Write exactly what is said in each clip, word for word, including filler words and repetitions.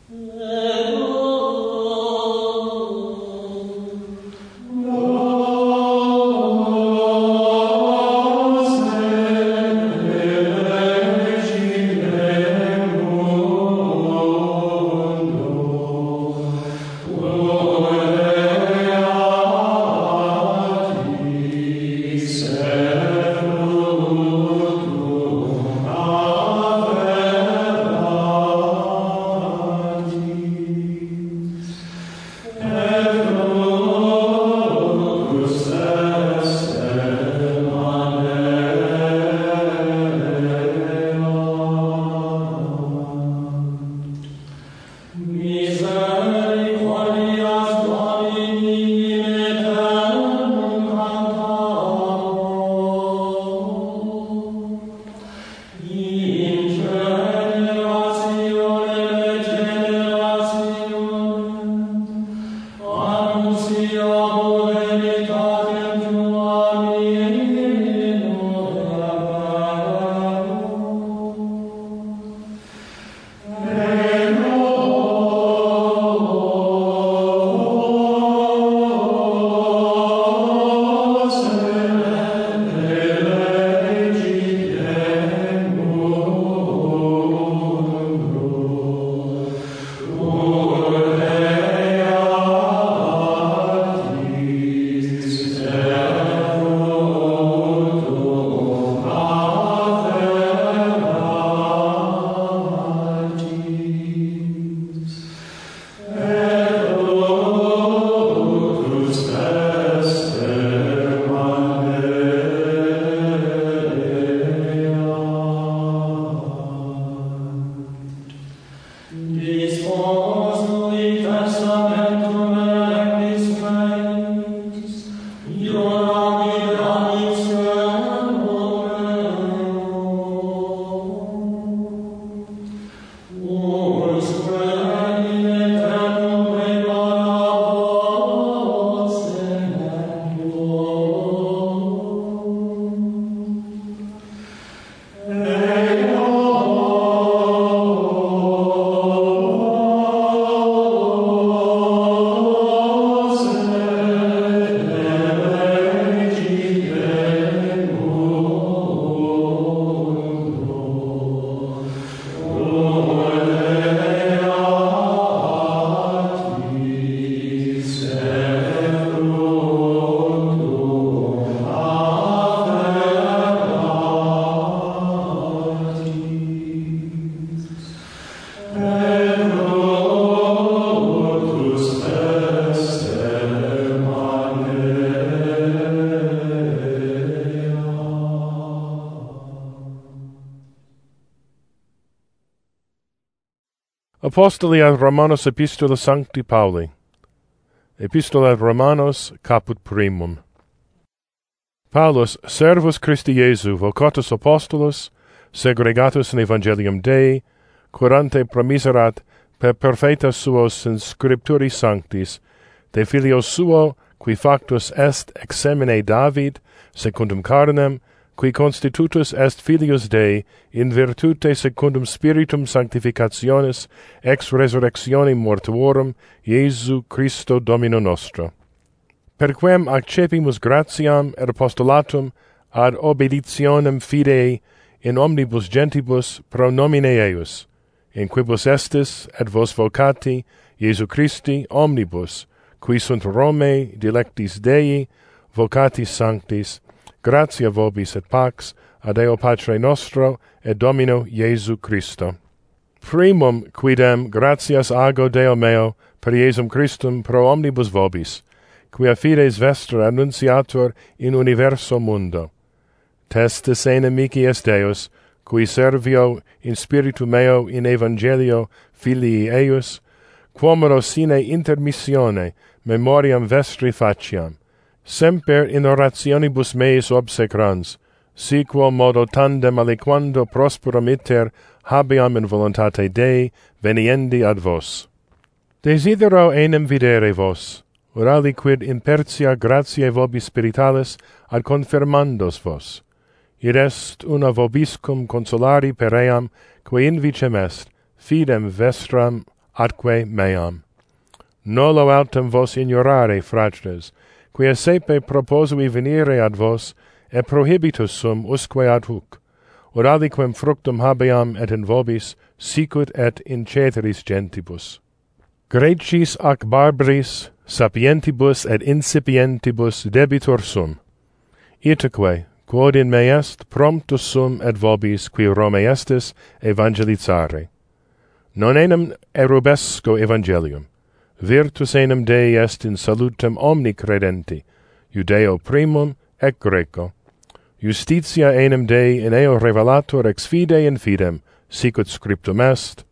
Apostoli ad Romanos Epistola Sancti Pauli. Epistola ad Romanos caput primum. Paulus, servus Christi Iesu, vocatus apostolos, segregatus in Evangelium Dei, curante promiserat per perfectas suos in scripturis sanctis, de filio suo, qui factus est ex semine David, secundum carnem, qui constitutus est filius Dei, in virtute secundum spiritum sanctificationis, ex resurrectione mortuorum, Iesu Christo Domino nostro. Per quem accepimus gratiam et apostolatum ad obeditionem fidei in omnibus gentibus pro nomine eius, in quibus estis et vos vocati, Iesu Christi omnibus, qui sunt Romae dilectis Dei, vocatis sanctis, gratia vobis et pax, ad Deo Patre nostro, et Domino Iesu Christo. Primum quidem gratias ago Deo meo, per Iesum Christum pro omnibus vobis, quia fides vestra annunciator in universo mundo. Testis enemici est Deus, qui servio in spiritu meo in evangelio filii eius, quomodo sine intermissione memoriam vestri faciam, semper in orationibus meis obsecrans, si quo modo tandem aliquando prosperum iter habeam in voluntate Dei veniendi ad vos. Desidero enim videre vos, ur aliquid impertia gratiae vobis spiritualis ad confirmandos vos. Id est una vobiscum consolari per eam, quae invicem est, fidem vestram atque meam. Nolo autem vos ignorare, fratres, quia sepe proposui venire ad vos, et prohibitus sum usque ad huc, or aliquem fructum habeam et in vobis, sicut et in ceteris gentibus. Grecis ac barbaris, sapientibus et insipientibus debitur sum. Itaque, quod in me est, promptus sum et vobis, qui Rome estis, evangelizare. Non enim erubesco evangelium. Virtus enim Dei est in salutem omni credenti, Judeo primum et Greco. Justitia enim Dei in eo revelatur ex fide in fidem, sicut scriptum est.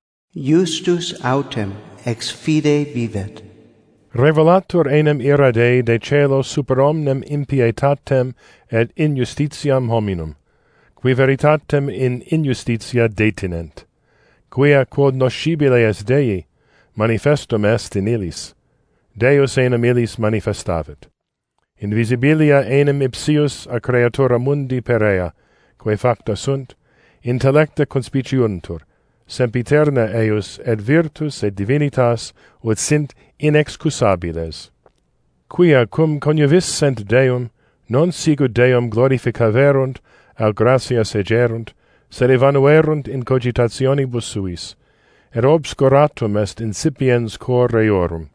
Justus autem ex fide vivet. Revelatur enim ira Dei de caelo super omnem impietatem et injustitiam hominum, qui veritatem in injustitia detinent, quia quod noscibile est Dei, manifestum est in illis. Deus enim illis manifestavit. Invisibilia enim ipsius a creatura mundi perea, quae facta sunt, intellecta conspiciuntur, sempiterna eius et virtus et divinitas ut sint inexcusabiles. Quia cum conjuvissent Deum, non sicut Deum glorificaverunt, al gratias egerunt, sed evanuerunt in cogitationibus suis, et obscuratum est incipiens cor reorum.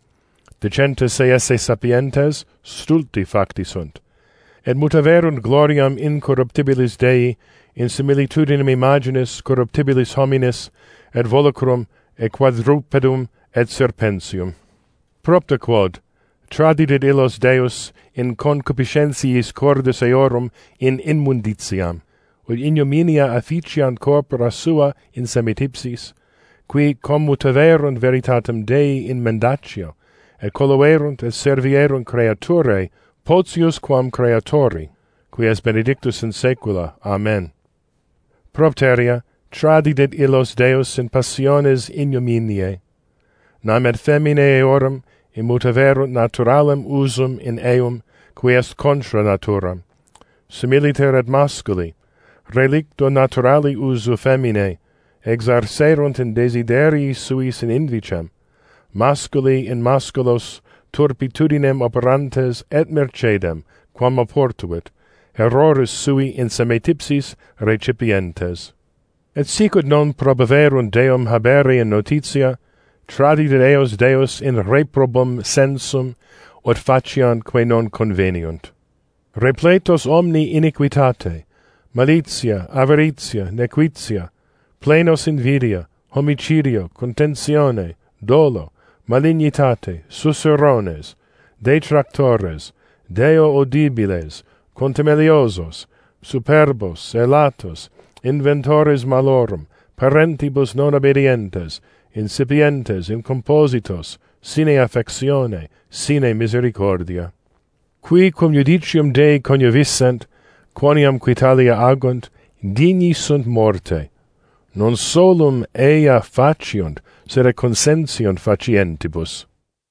Decentes se esse sapientes, stulti facti sunt, et mutaverunt gloriam incorruptibilis Dei in similitudinem imaginis corruptibilis hominis, et volucrum, et quadrupedum, et serpentium. Propter quod, tradidit illos Deus in concupiscentiis cordis eorum in immunditiam, ut ignominia afficiant corpora sua in semitipsis, qui commutaverunt veritatem Dei in mendatio, et coloerunt et servierunt creaturae, potius quam creatori, qui es benedictus in saecula. Amen. Propteria, tradidit illos Deus in passiones ignominiae. Nam et feminae eorum immutaverunt naturalem usum in eum, qui est contra naturam. Similiter et masculi, relicto naturali usu feminae, exarserunt in desiderii suis in invicem, masculi in masculos turpitudinem operantes et mercedem, quam oportuit, errores sui in semetipsis recipientes. Et sicut non probaverunt Deum habere in notitia, tradidit eos Deus in reprobum sensum, ut faciant quae non conveniunt. Repletos omni iniquitate, malitia, avaritia, nequitia, plenos invidia, homicidio, contentione, dolo, malignitate, susurrones, detractores, Deo odibiles, contumeliosos, superbos, elatos, inventores malorum, parentibus non obedientes, insipientes, incompositos, sine affectione, sine misericordia. Qui cum judicium Dei conjuvissent, quoniam quitalia agunt, digni sunt morte, non solum ea faciunt, sed consentiunt facientibus.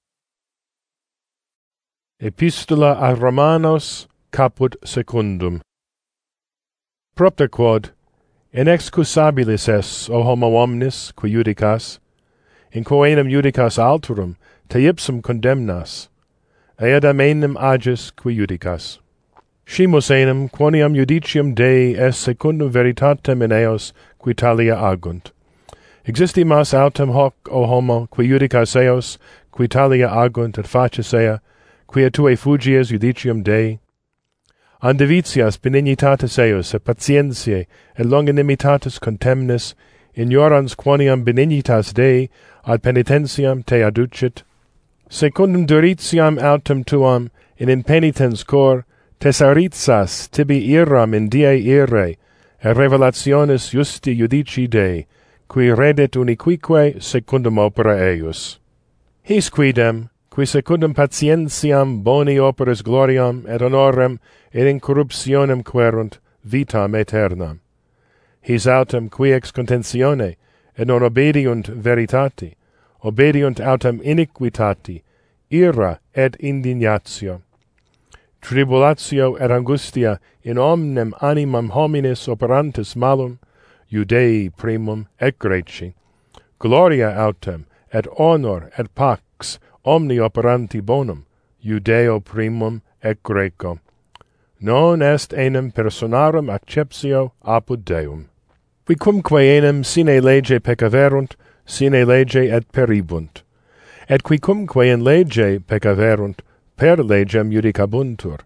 Epistola a Romanos, caput secundum. Propter quod, inexcusabilis es, o homo omnis, qui judicas, in quo enim judicas alterum, te ipsum condemnas, eadam enim agis qui judicas. Scimus enim, quoniam judicium Dei est secundum veritatem in eos, qui talia agunt. Existimas autem hoc, o homo, qui judicas eos, qui talia agunt et facis ea, quia tue fugies judicium Dei. Andivitias benignitatis eos, et patientiae, et longanimitatis contemnis, ignorans quoniam benignitas Dei ad penitentiam te adducit. Secundum duritiam autem tuam, in impenitens cor, tesaritsas tibi iram in die ire, et revelationis justi judici Dei, qui redet uniquique secundum opera eius. His quidem, qui secundum patientiam boni operis gloriam et honorem et incorruptionem querunt, vitam aeternam. His autem qui ex contentione et non obediunt veritati, obediunt autem iniquitati, ira et indignatio. Tribulatio et angustia in omnem animam hominis operantis malum, Judei primum et Greci, gloria autem, et honor, et pax, omni operanti bonum, Judeo primum et Greco. Non est enim personarum acceptio apud Deum. Quicumque enim sine lege peccaverunt, sine lege et peribunt. Et quicumque in lege peccaverunt, per legem judicabuntur.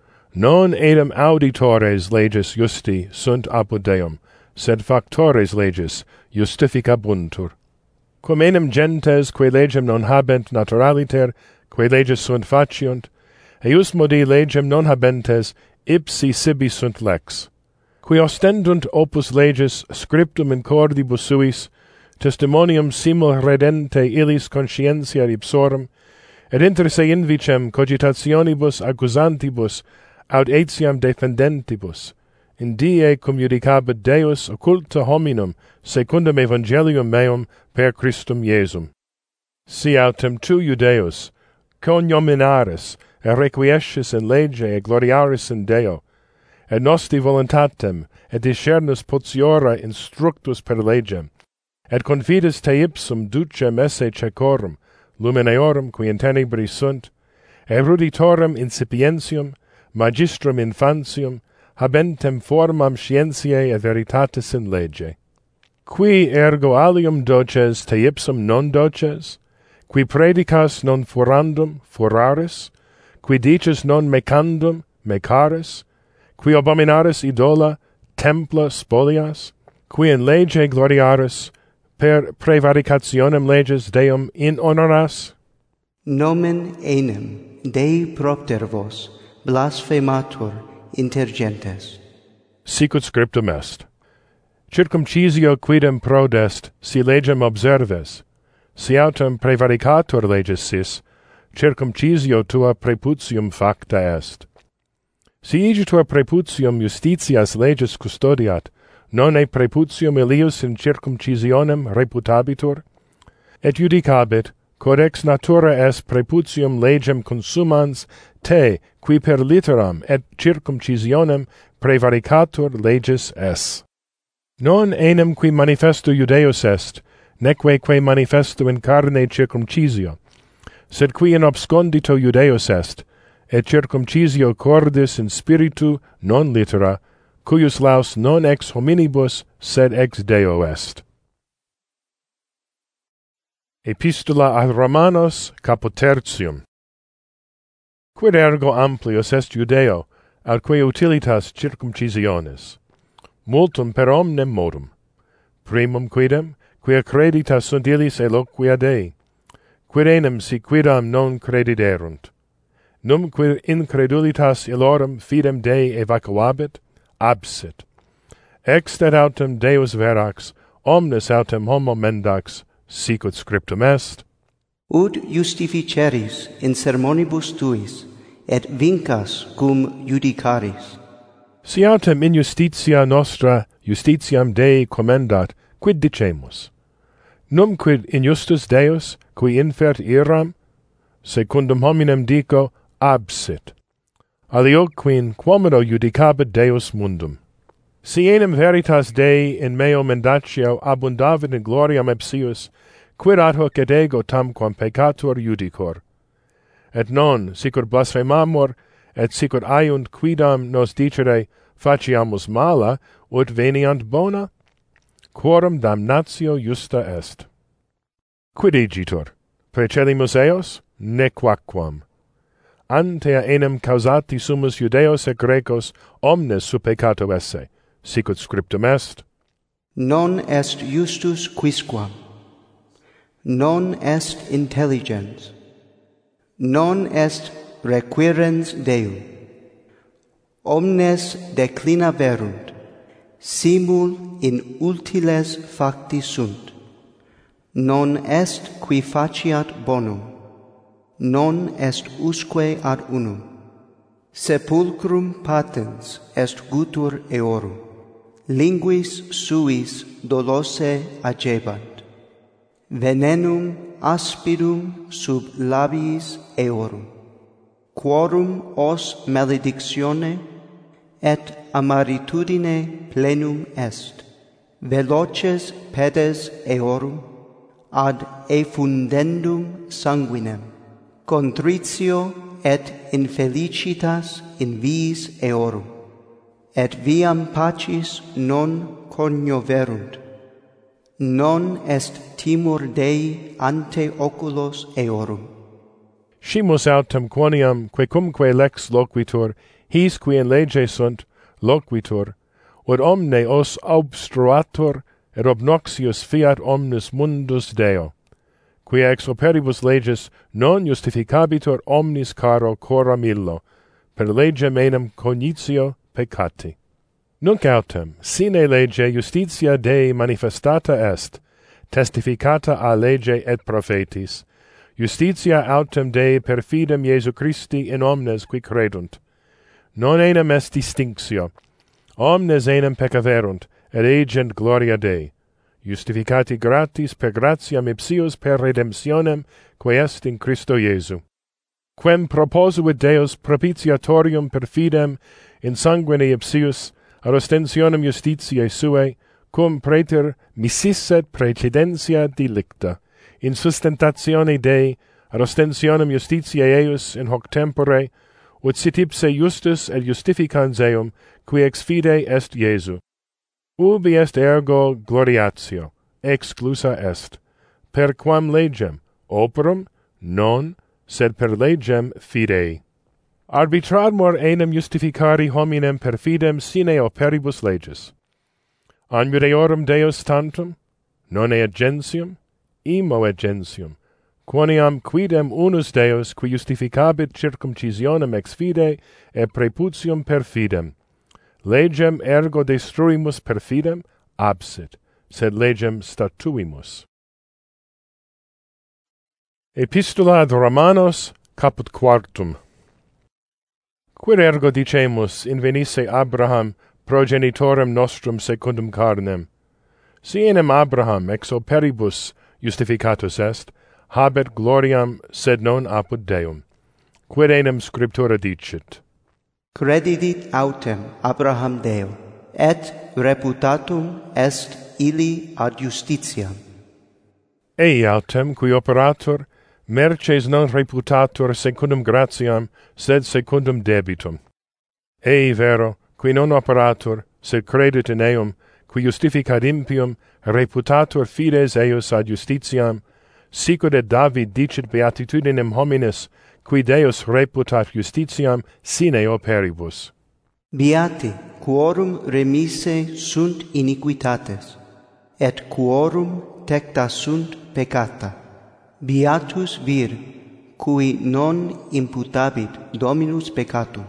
Non enim auditores legis justi sunt apud Deum, sed factores legis justificabuntur. Cum enim gentes que legem non habent naturaliter, que legis sunt faciunt, eius modi legem non habentes, ipsi sibi sunt lex. Qui ostendunt opus legis scriptum in cordibus suis, testimonium simul redente illis conscientia ipsorum, et inter se invicem cogitationibus accusantibus aut etiam defendentibus, in die cum judicabit Deus occulta hominum secundum evangelium meum per Christum Iesum. Si autem tu Judeus, coniominaris, et requiescis in lege, et gloriaris in Deo, et nosti voluntatem, et discernus potiora instructus per legem, et confidis te ipsum ducem esse cecorum, lumineorum qui in tenebri sunt, eruditorem incipientium, magistrum infantium, habentem formam scientiae et veritatis in lege. Qui ergo alium doces te ipsum non doces, qui predicas non furandum furaris, qui dices non mecandum mecaris, qui abominaris idola templa spolias, qui in lege gloriaris, per prevaricationem leges Deum in honoras? Nomen enim Dei propter vos blasphematur inter gentes. Sicut scriptum est. Circumcisio quidem prodest, si legem observes, si autem prevaricatur legis sis, circumcisio tua preputium facta est. Si igitur preputium justitias legis custodiat, non e preputium illius in circumcisionem reputabitur? Et judicabit, codex natura est preputium legem consumans te, qui per litteram et circumcisionem prevaricatur legis es. Non enim qui manifesto Judeus est, neque que manifesto in carne circumcisio, sed qui in obscondito Judeus est, et circumcisio cordis in spiritu non littera, cuius laus non ex hominibus, sed ex Deo est. Epistola ad Romanos, caput tertium. Quid ergo amplius est Judeo, atque utilitas circumcisionis? Multum per omnem modum. Primum quidem, quia creditas sunt illis eloquia Dei. Quid enim si quidam non crediderunt? Num quid incredulitas illorum fidem Dei evacuabit? Absit. Extet autem Deus verax, omnes autem homo mendax, sicut scriptum est. Ut justificeris in sermonibus tuis, et vincas cum judicaris. Si autem in justitia nostra justitiam Dei commendat, quid dicemus? Num quid injustus Deus, qui infert iram? Secundum hominem dico, absit. Alioquin quomodo judicabit Deus mundum. Si enim veritas Dei in meo mendatio abundavit in gloriam ipsius, quid ad hoc et ego tamquam peccator judicor? Et non, sicur blasphemamur, et sicur aiunt quidam nos dicere, faciamus mala, ut veniant bona? Quorum damnatio justa est. Quid igitur? Precelimus eos? Nequaquam. Antea enim causati sumus Judeos et Grecos omnes su peccato esse, sicut scriptum est. Non est justus quisquam, non est intelligens, non est requirens Deum. Omnes declinaverunt, simul in utiles facti sunt. Non est qui faciat bonum, non est usque ad unum. Sepulcrum patens est gutur eorum, linguis suis dolose agebant. Venenum aspidum sub labiis eorum. Quorum os maledictione et amaritudine plenum est. Veloces pedes eorum, ad effundendum sanguinem, contritio et infelicitas in viis eorum, et viam pacis non cognoverunt, non est timor Dei ante oculos eorum. Scimus autem quoniam quecumque lex loquitur, his qui in lege sunt, loquitur, ut omne os obstruatur, et obnoxius fiat omnis mundus Deo, qui ex operibus leges non justificabitur omnis caro coram illo, per legem enim cognitio peccati. Nunc autem, sine lege justitia Dei manifestata est, testificata a lege et prophetis, justitia autem Dei per fidem Iesu Christi in omnes qui credunt. Non enim est distinctio, omnes enim peccaverunt, et agent gloria Dei, justificati gratis per gratiam ipsius per redemptionem quae est in Christo Iesu. Quem proposuit Deus propitiatorium per fidem in sanguine ipsius, ad ostensionem justitiae suae, cum praeter mississet precedentia delicta, in sustentatione Dei, ad ostensionem justitiae eius in hoc tempore, ut sit ipse justus et justificans eum, qui ex fide est Iesu. Ubi est ergo gloriatio, exclusa est, per quam legem, operum, non, sed per legem fidei. Arbitramur enim justificari hominem per fidem sine operibus leges. Annudeorum Deus tantum, non et gentium, imo et gentium, quoniam quidem unus Deus qui justificabit circumcisionem ex fide et preputium per fidem. Legem ergo destruimus per fidem, absit, sed legem statuimus. Epistola ad Romanos, caput quartum. Quid ergo dicemus in venisse Abraham progenitorem nostrum secundum carnem? Si enim Abraham ex operibus justificatus est, habet gloriam sed non apud Deum. Quid enim scriptura dicit? Credidit autem Abraham Deo, et reputatum est illi ad justitiam. Ei autem qui operatur, merces non reputatur secundum gratiam, sed secundum debitum. Ei vero, qui non operatur, sed credit in eum, qui justificat impium, reputatur fides eius ad justitiam, sicut et David dicit beatitudinem hominis, qui Deus reputat justitiam sine operibus. Beati, quorum remise sunt iniquitates, et quorum tecta sunt peccata. Beatus vir, cui non imputabit Dominus peccatum.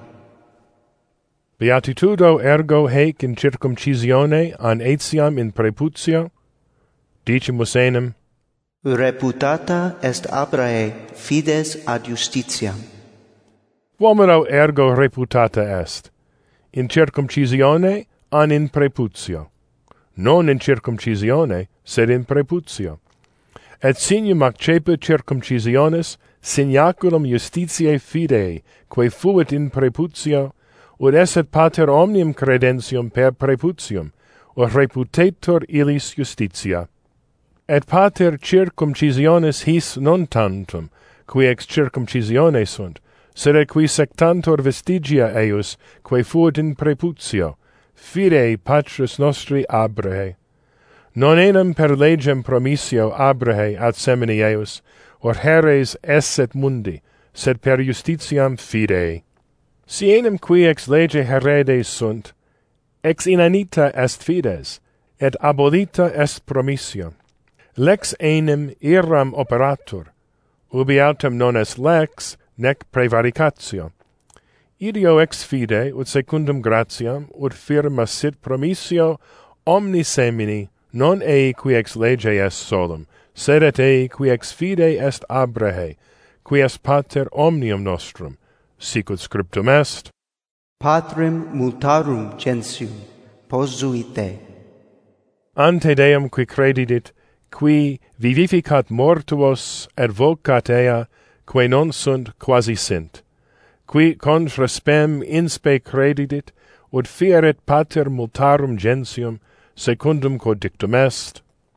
Beatitudo ergo haec in circumcisione an etiam in preputio? Dicimus enim, reputata est Abrae fides ad justitiam. Quomodo ergo reputata est? In circumcisione an in preputio? Non in circumcisione, sed in preputio. Et signum accepit circumcisionis, signaculum justitiae fidei, quae fuit in preputio, ut esset pater omnium credentium per preputium, ut reputetur illis justitia. Et pater circumcisionis his non tantum, qui ex circumcisione sunt, sed et qui sectantur vestigia eius, quae fuit in preputio, fidei patris nostri Abrahe. Non enim per legem promissio Abrahe ad semini eius, or heres esset mundi, sed per justitiam fidei. Si enim qui ex lege heredes sunt, ex inanita est fides, et abolita est promissio. Lex enim iram operatur, ubi autem non est lex, nec prevaricatio. Ideo ex fide, ut secundum gratiam, ut firma sit promissio, omni semini, non ei qui ex lege est solum, sed et ei qui ex fide est Abrahe, qui est pater omnium nostrum, sicut scriptum est, Patrem multarum gentium posuit Dei. Ante Deum qui credidit, qui vivificat mortuos et vocat ea, quae non sunt quasi sint, qui contra spem inspe credidit, ut fieret pater multarum gentium, secundum quod dictum est,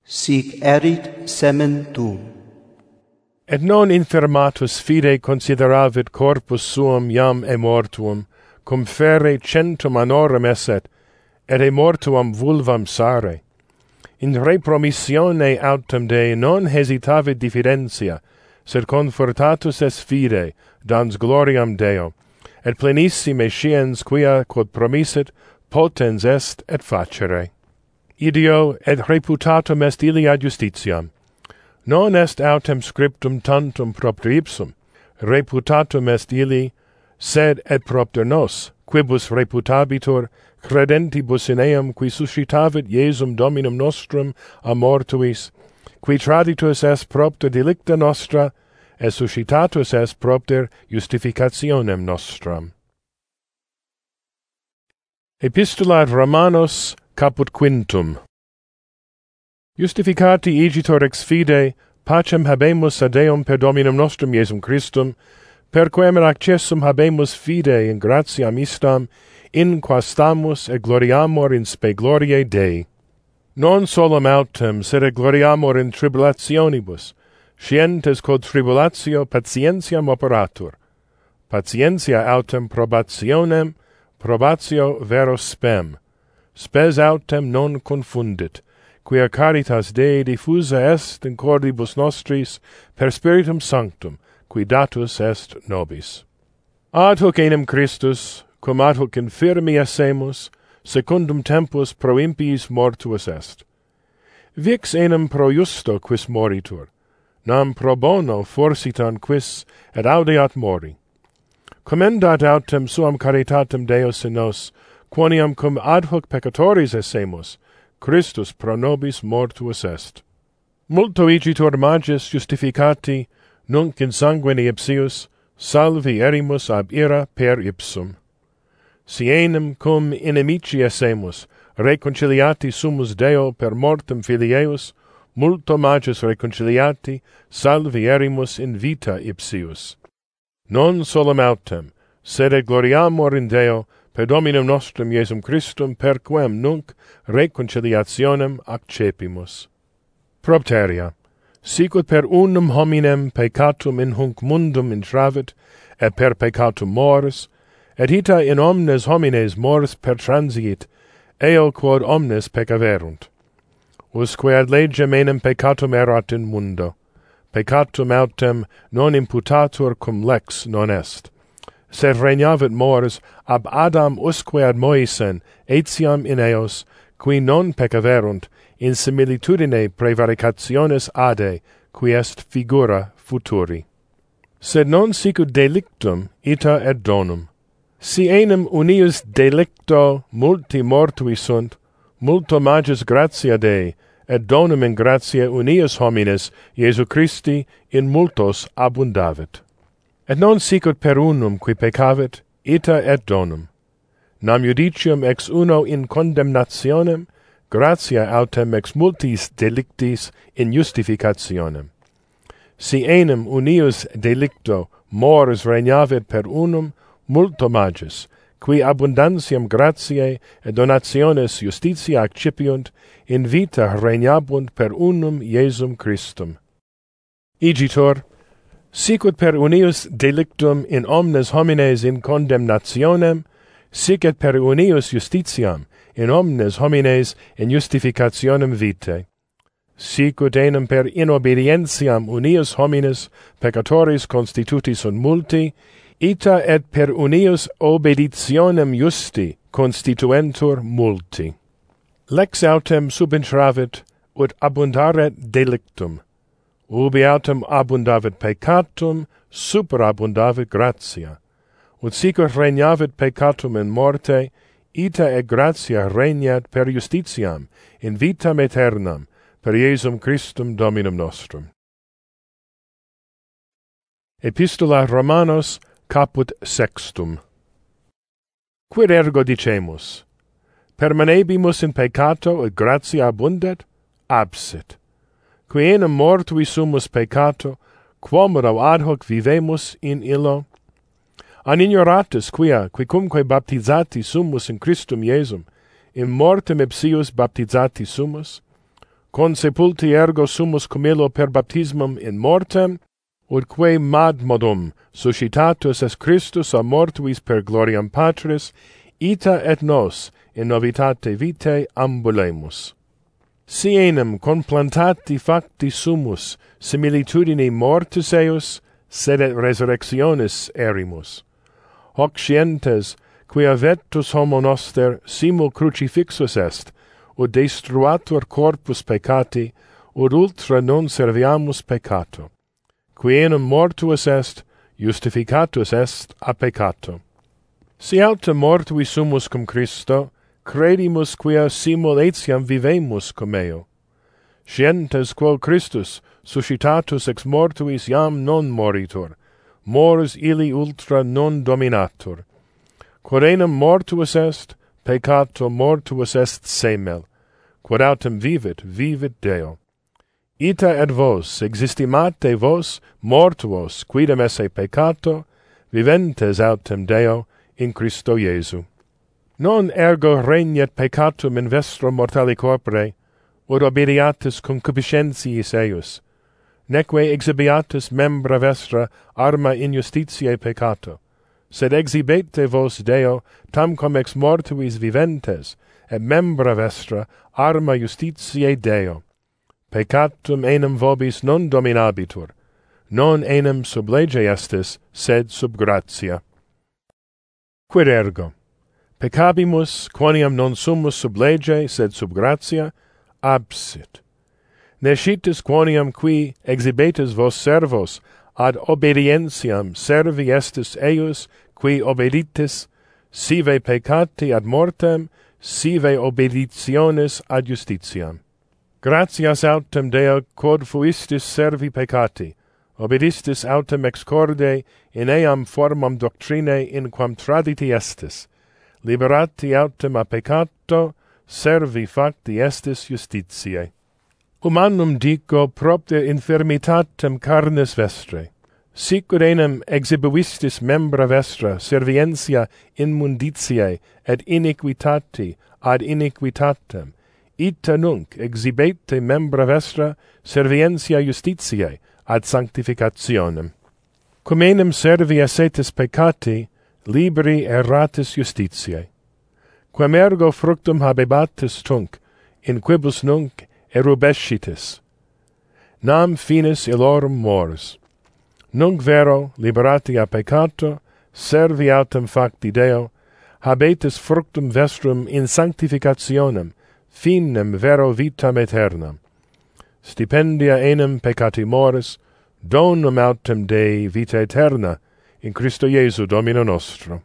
sic erit semen tuum. Et non infirmatus fide consideravit corpus suum iam e mortuum, cum ferre centum annorum esset, et e mortuum vulvam sare. In repromissione autem Dei non hesitavit diffidentia, sed confortatus es fide, dans gloriam Deo, et plenissime sciens quia quod promissit, potens est et facere. Ideo et reputatum est illi ad justitiam. Non est autem scriptum tantum propter ipsum, reputatum est illi, sed et propter nos, quibus reputabitur, credentibus in eam qui suscitavit Iesum Dominum nostrum a mortuis, qui traditus est propter delicta nostra, et suscitatus est propter justificationem nostram. Epistola ad Romanos, caput quintum. Justificati igitur ex fide, pacem habemus ad Deum per Dominum nostrum Iesum Christum, per quem accessum habemus fide in gratiam istam, in qua stamus et gloriamur in spe gloriae Dei. Non solum autem, sed et gloriamur in tribulationibus, scientes quod tribulatio patientiam operatur. Patientia autem probationem, probatio vero spem. Spes autem non confundit, quia caritas Dei diffusa est in cordibus nostris per Spiritum Sanctum, qui datus est nobis. Ad hoc enim Christus, cum ad hoc infirmi essemus, secundum tempus pro impiis mortuus est. Vix enim pro justo quis moritur, nam pro bono forsitan quis et audeat mori. Commendat autem suam caritatem Deus in nos, quoniam cum ad hoc peccatoris essemus, Christus pro nobis mortuus est. Multo igitur magis justificati, nunc in sanguine ipsius, salvi erimus ab ira per ipsum. Si enim cum inimici essemus, reconciliati sumus Deo per mortem filieus, multo magis reconciliati, salvi erimus in vita ipsius. Non solum autem, sed et gloriamur in Deo, per Dominum nostrum Iesum Christum, per quem nunc reconciliationem accepimus. Propteria. Sicut per unum hominem peccatum in hunc mundum intravit, et per peccatum mors, et ita in omnes homines mors pertransiit, eo quod omnes peccaverunt. Usque ad legem enim peccatum erat in mundo, peccatum autem non imputatur cum lex non est, sed regnavit mors ab Adam usque ad Moisen, etiam in eos, qui non peccaverunt, in similitudine prevaricationis ade, qui est figura futuri. Sed non sicut delictum ita et donum. Si enim unius delicto multi mortui sunt, multo magis gratia Dei, et donum in gratia unius homines, Iesu Christi, in multos abundavit. Et non sicut per unum qui peccavit, ita et donum. Nam judicium ex uno in condemnationem, gratia autem ex multis delictis in justificationem. Si enim unius delicto mors regnavit per unum, multo magis, qui abundantiam gratiae et donationes justitia accipiunt, in vita regnabunt per unum Iesum Christum. Igitur, sicut per unius delictum in omnes homines in condemnationem, sic et per unius justitiam in omnes homines in justificationem vitae. Sicut enim per inobedientiam unius homines peccatoris constituti sunt multi, ita et per unius obeditionem justi constituentur multi. Lex autem subintravit, ut abundaret delictum. Ubi autem abundavit peccatum, superabundavit gratia. Ut sicut regnavit peccatum in morte, ita et gratia regnat per justitiam, in vitam aeternam, per Iesum Christum Dominum nostrum. Epistola Romanos, caput sextum. Quid ergo dicemus? Permanebimus in peccato et gratia abundet? Absit. Qui enim mortui sumus peccato, quomodo ad hoc vivemus in illo? An ignoratus quia, quicumque baptizati sumus in Christum Iesum, in mortem ipsius baptizati sumus? consepulti ergo sumus cum illo per baptismum in mortem, ut quae madmodum suscitatus est Christus a mortuis per gloriam Patris, ita et nos in novitate vitae ambulemus. Si enim conplantati facti sumus similitudine mortis eius, sed et resurrectionis erimus. Hoc scientes, quia vetus homo noster simul crucifixus est, ut destruatur corpus peccati, ut ultra non serviamus peccato. Qui enum mortuus est, justificatus est a peccato. Si autem mortui sumus cum Christo, credimus quia simul etiam vivemus cum eo. Scientes quo Christus suscitatus ex mortuis iam non moritur, mors illi ultra non dominatur. Quod enum mortuus est, peccato mortuus est semel, quod autem vivit, vivit Deo. Ita et vos existimate vos mortuos quidem esse peccato, viventes autem Deo in Christo Iesu. Non ergo regnet peccatum in vestro mortali corpore, ut obediatis concupiscentiis eius, neque exhibiatis membra vestra arma injustitiae peccato, sed exhibete vos Deo tamquam ex mortuis viventes, et membra vestra arma justitiae Deo. Peccatum enim vobis non dominabitur, non enim sub lege estis, sed sub gratia. Quid ergo? Peccabimus, quoniam non sumus sub lege, sed sub gratia, absit. Nescitis quoniam qui exhibetis vos servos ad obedientiam servi estis eius qui obeditis, sive peccati ad mortem, sive obeditionis ad justitiam. Gratias autem Deo quod fuistis servi peccati, obedistis autem ex corde in eam formam doctrinae in quam traditi estis, liberati autem a peccato, servi facti estis justitiae. Humanum dico propter infirmitatem carnis vestre, sic ut enim exhibuistis membra vestra servientia in munditiae et iniquitati ad iniquitatem, ita nunc exhibete membra vestra servientia justitiae ad sanctificationem. Cum enim servi ascetis peccati, liberi erratis justitiae. Quam ergo fructum habebatis tunc, in quibus nunc erubescitis. Nam finis illorum mors. Nunc vero, liberati a peccato, servi autem facti Deo, habetis fructum vestrum in sanctificationem, finem vero vitam aeternam. Stipendia enim peccati moris, donum autem Dei vita aeterna, in Christo Iesu Domino nostro.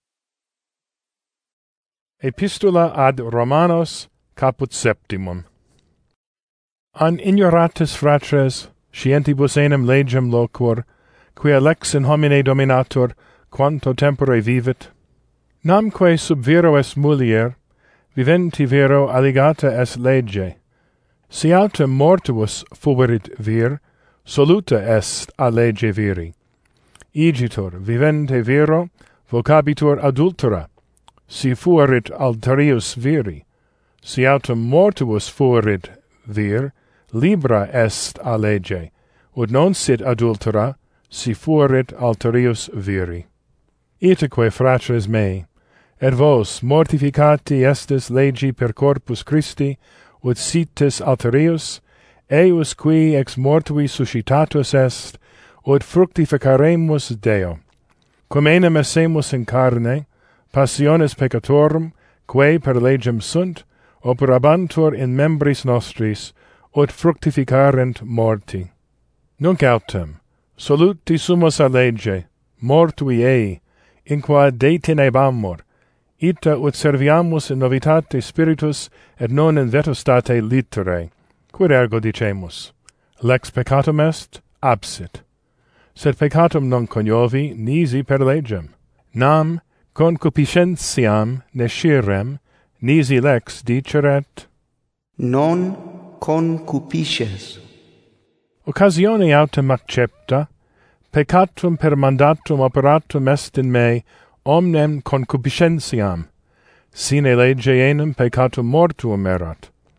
Epistola ad Romanos, caput septimum. An ignoratis fratres, scientibus enim legem locur, quia lex in homine dominator, quanto tempore vivit, namque sub viro est mulier, viventi viro alligata est lege. Si autem mortuus fuerit vir, soluta est a lege viri. Igitur vivente viro, vocabitur adultera, si fuerit alterius viri. Si autem mortuus fuerit vir, libra est a lege, ut non sit adultera, si fuerit alterius viri. Itaque, fratres mei, et vos mortificati estes legi per corpus Christi, ut sitis alterius, eius qui ex mortui suscitatus est, ut fructificaremus Deo. Cum enim essemus in carne, passiones peccatorum, quae per legem sunt, operabantur in membris nostris, ut fructificarent morti. Nunc autem, soluti sumus a lege, mortui ei, in qua detinebamur, ita ut serviamus in novitate spiritus et non in vetostate litterae. Quid ergo dicemus? Lex peccatum est? Absit. Sed peccatum non coniovi, nisi per legem. Nam concupiscentiam nescirem, nisi lex diceret. Non concupisces. Occasione autem accepta, peccatum per mandatum operatum est in me, omnem concupiscentiam, sine lege enim peccatum mortuum erat.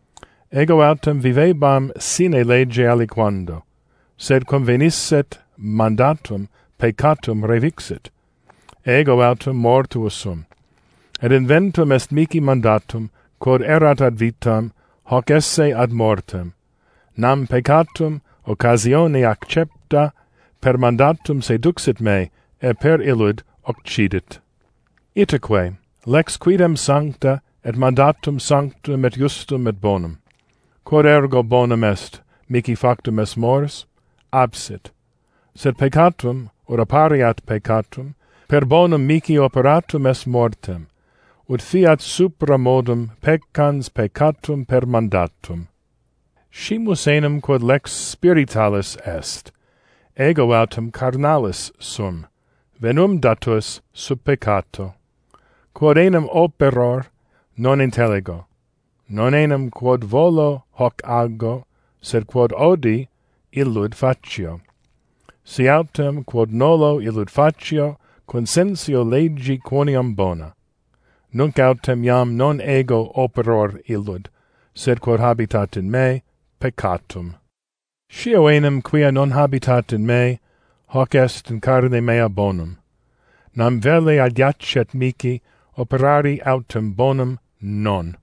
ego autem vivebam sine lege aliquando, sed convenisset mandatum peccatum revixit. Ego autem mortuus sum, et inventum est mihi mandatum, quod erat ad vitam, hoc esse ad mortem. Nam peccatum occasione accepta, per mandatum seduxit me, et per illud occidit. Itaque, lex quidem sancta, et mandatum sanctum et justum et bonum. Quod ergo bonum est, mihi factum est mors, absit. Sed peccatum, ora pariat peccatum, per bonum mihi operatum est mortem, ut fiat supra modum peccans peccatum per mandatum. Scimus enim quod lex spiritualis est, ego autem carnalis sum, venum datus sub peccato. Quod enim operor, non intelligo, non enim quod volo hoc ago, sed quod odi illud facio. Si autem quod nolo illud facio, consensio legi quoniam bona. Nunc autem iam non ego operor illud, sed quod habitat in me, peccatum. Scio enim quia non habitat in me, hoc est in carne mea bonum. Nam velle adiacet mihi operari autem bonum non.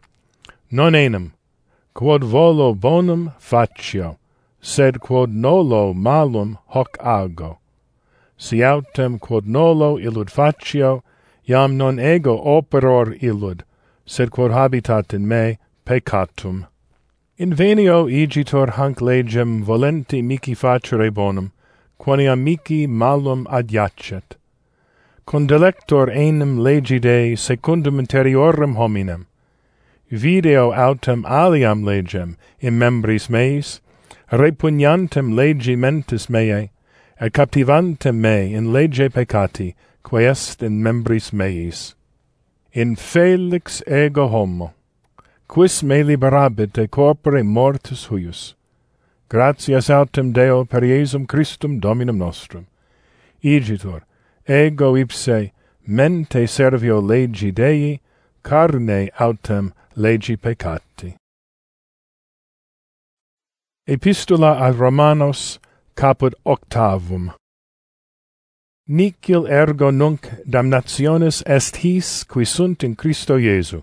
Non enim, quod volo bonum facio, sed quod nolo malum hoc ago. Si autem quod nolo illud facio, iam non ego operor illud, sed quod habitat in me, peccatum. Invenio igitor hanc legem volenti mihi facere bonum, quoniam mihi malum adiacet. Condelector enim legi Dei secundum interiorem hominem. Video autem aliam legem in membris meis, repugnantem legi mentis meae, et captivantem me in lege peccati, quae est in membris meis. In felix ego homo, quis me liberabit de corpore mortis huius. Gratias autem Deo per Iesum Christum Dominum nostrum. Igitur, ego ipse mente servio legi Dei, carne autem legi peccati. Epistola ad Romanos, caput octavum. Nicil ergo nunc damnationis est his qui sunt in Christo Iesu.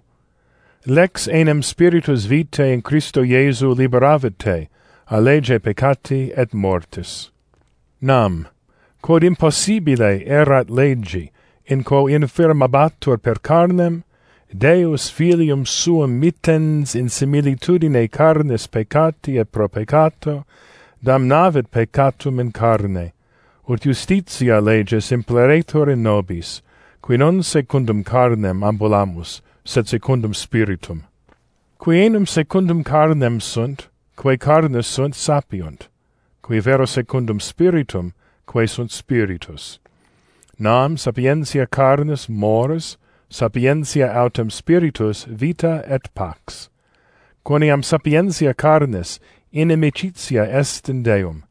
Lex enim spiritus vitae in Christo Iesu liberavit te, a lege peccati et mortis. Nam, quod impossibile erat legi, in quo infirmabatur per carnem, Deus filium suum mittens in similitudine carnis peccati et pro peccato, damnavit peccatum in carne, ut justitia leges impleretur in nobis, qui non secundum carnem ambulamus, sed secundum spiritum. Qui enum secundum carnem sunt, quae carnes sunt sapiunt, qui vero secundum spiritum, quae sunt spiritus. Nam sapientia carnis mors, sapientia autem spiritus vita et pax. Quoniam sapientia carnis inimicitia est in Deum,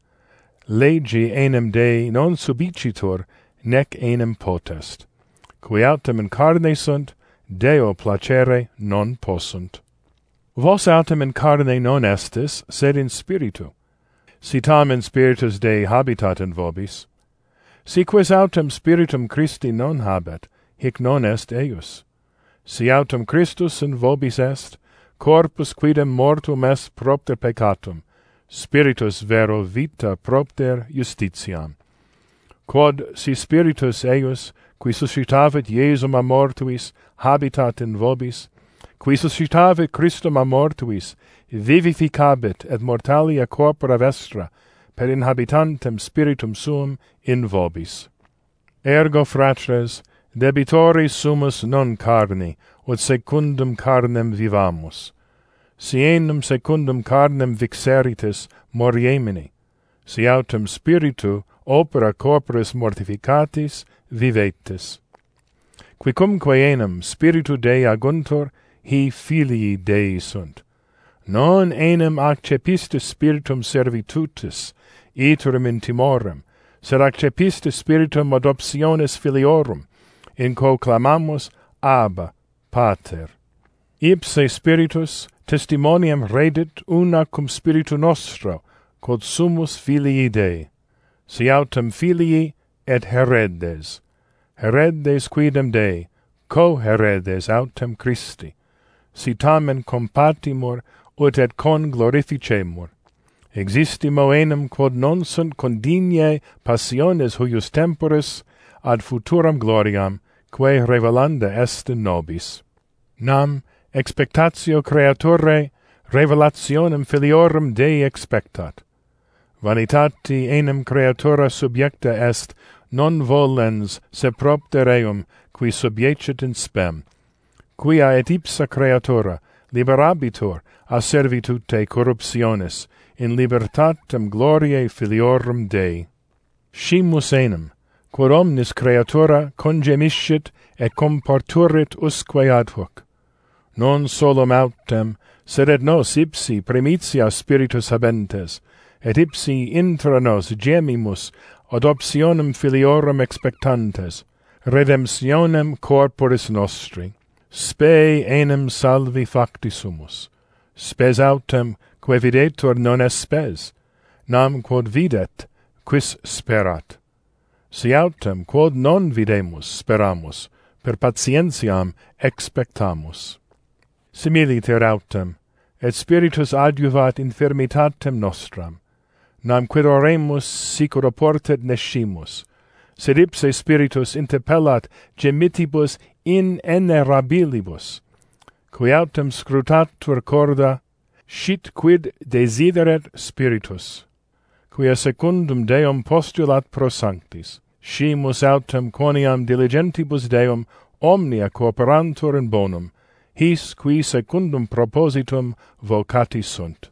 legi enim Dei non subicitur, nec enim potest. Qui autem in carne sunt, Deo placere non possunt. Vos autem in carne non estis, sed in spiritu. Si tam in spiritus Dei habitat in vobis. Si quis autem spiritum Christi non habet, hic non est eius. Si autem Christus in vobis est, corpus quidem mortum est propter peccatum, spiritus vero vita propter justitiam. Quod si spiritus eius, qui suscitavit Iesum a mortuis, habitat in vobis, qui suscitavit Christum a mortuis, vivificabit et mortalia corpora vestra, per inhabitantem spiritum suum in vobis. Ergo, fratres, debitoris sumus non carni, ut secundum carnem vivamus. Si enum secundum carnem vixeritis moriemini, si autem spiritu opera corporis mortificatis vivetis. Quicumque enum spiritu Dei aguntur, hi filii Dei sunt. Non enim accepistis spiritum servitutis, iterum in timorem, sed accepistis spiritum adoptionis filiorum, in quo clamamus Abba, Pater. Ipse Spiritus testimoniam redit una cum Spiritu nostro, quod sumus filii Dei. Si autem filii et heredes, heredes quidem Dei, co-heredes autem Christi. Si tamen compatimur, ut et con glorificemur. Existimo enim quod non sunt condigne passiones huius temporis ad futuram gloriam, quae revelanda est in nobis. Nam expectatio creaturae revelationem filiorum Dei expectat. Vanitati enim creatura subjecta est non volens se propter eum qui subiecit in spem, quia et ipsa creatura liberabitur a servitute corruptionis in libertatem gloriae filiorum Dei. Scimus enim, quod omnis creatura congemiscit et comporturit usque ad hoc. Non solum autem, sed et nos ipsi primitia spiritus habentes, et ipsi intra nos gemimus adoptionem filiorum expectantes, redemptionem corporis nostri. Spe enim salvi facti sumus. Spes autem, quae videtur non est spes, nam quod videt, quis sperat. Si autem, quod non videmus, speramus, per patientiam expectamus. Similiter autem, et Spiritus adjuvat infirmitatem nostram, nam quid oremus sicur oportet nescimus, sed ipse Spiritus interpellat gemitibus inenerabilibus, qui autem scrutatur corda, scit quid desideret Spiritus, quia secundum Deum postulat pro sanctis, scimus autem quoniam diligentibus Deum omnia cooperantur in bonum, his qui secundum propositum vocati sunt.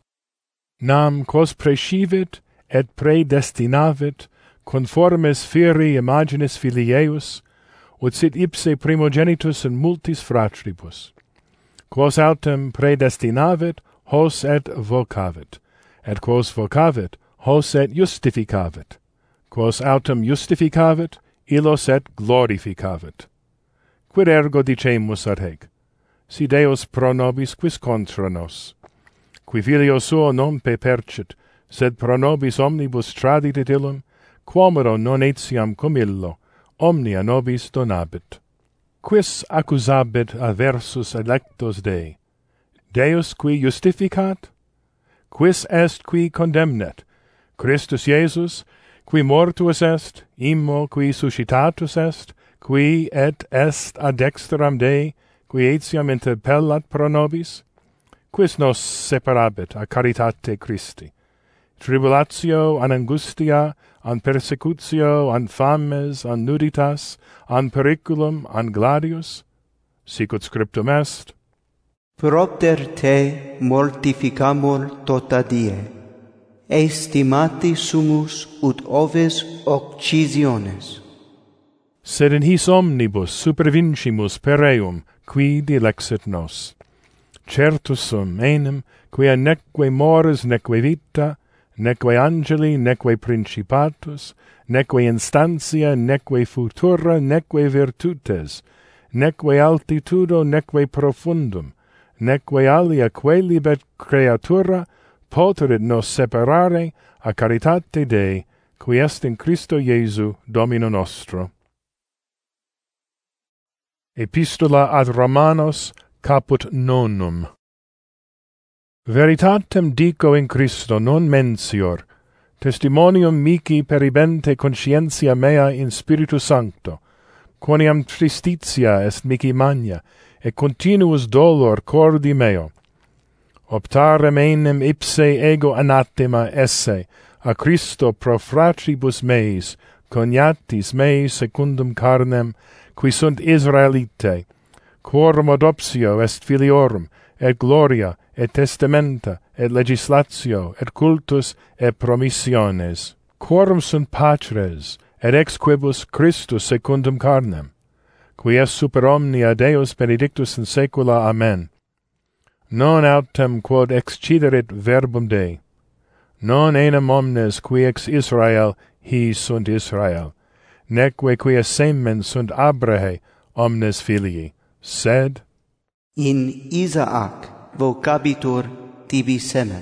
Nam quos prescivit et predestinavit conformes fieri imaginis filieus, ut sit ipse primogenitus in multis fratribus. Quos autem predestinavit, hos et vocavit, et quos vocavit, hos et justificavit. Quos autem justificavit, illos et glorificavit. Quid ergo dicemus ad hec? Si Deus pro nobis, quis contra nos? Qui filio suo non pepercit, sed pro nobis omnibus tradit illum, quomodo non etiam cum illo, omnia nobis donabit. Quis accusabit adversus electos Dei? Deus qui justificat? Quis est qui condemnet? Christus Iesus, qui mortuus est, immo qui suscitatus est, qui et est ad dexteram Dei, qui etiam interpellat pro nobis? Quis nos separabit a caritate Christi? Tribulatio, an angustia, an persecutio, an fames, an nuditas, an periculum, an gladius? Sicut scriptum est. Propter te mortificamur tota die, estimati sumus ut oves occisiones. Sed in his omnibus supervincimus per eum, qui dilexit nos. Certus sum enim, quia neque mores neque vita, neque angeli, neque principatus, neque instantia, neque futura, neque virtutes, neque altitudo, neque profundum, neque alia quaelibet creatura, poterit nos separare a caritate Dei, qui est in Christo Iesu, Domino nostro. Epistola ad Romanos, caput nonum. Veritatem dico in Christo non mentior, testimonium mihi peribente conscientia mea in Spiritu Sancto, quoniam tristitia est mihi magna, et continuus dolor cordi meo. Optarem enim ipse ego anathema esse, a Christo pro fratribus meis, cognatis meis secundum carnem, qui sunt Israelitae, quorum adoptio est filiorum, et gloria, et testamenta, et legislatio, et cultus, et promissiones. Quorum sunt patres, et ex quibus Christus secundum carnem, qui est super omnia Deus benedictus in saecula. Amen. Non autem quod exciderit verbum Dei, non enim omnes qui ex Israel his sunt Israel, neque quia semen sunt Abrahe omnes filii, sed In Isaac vocabitur tibi semen.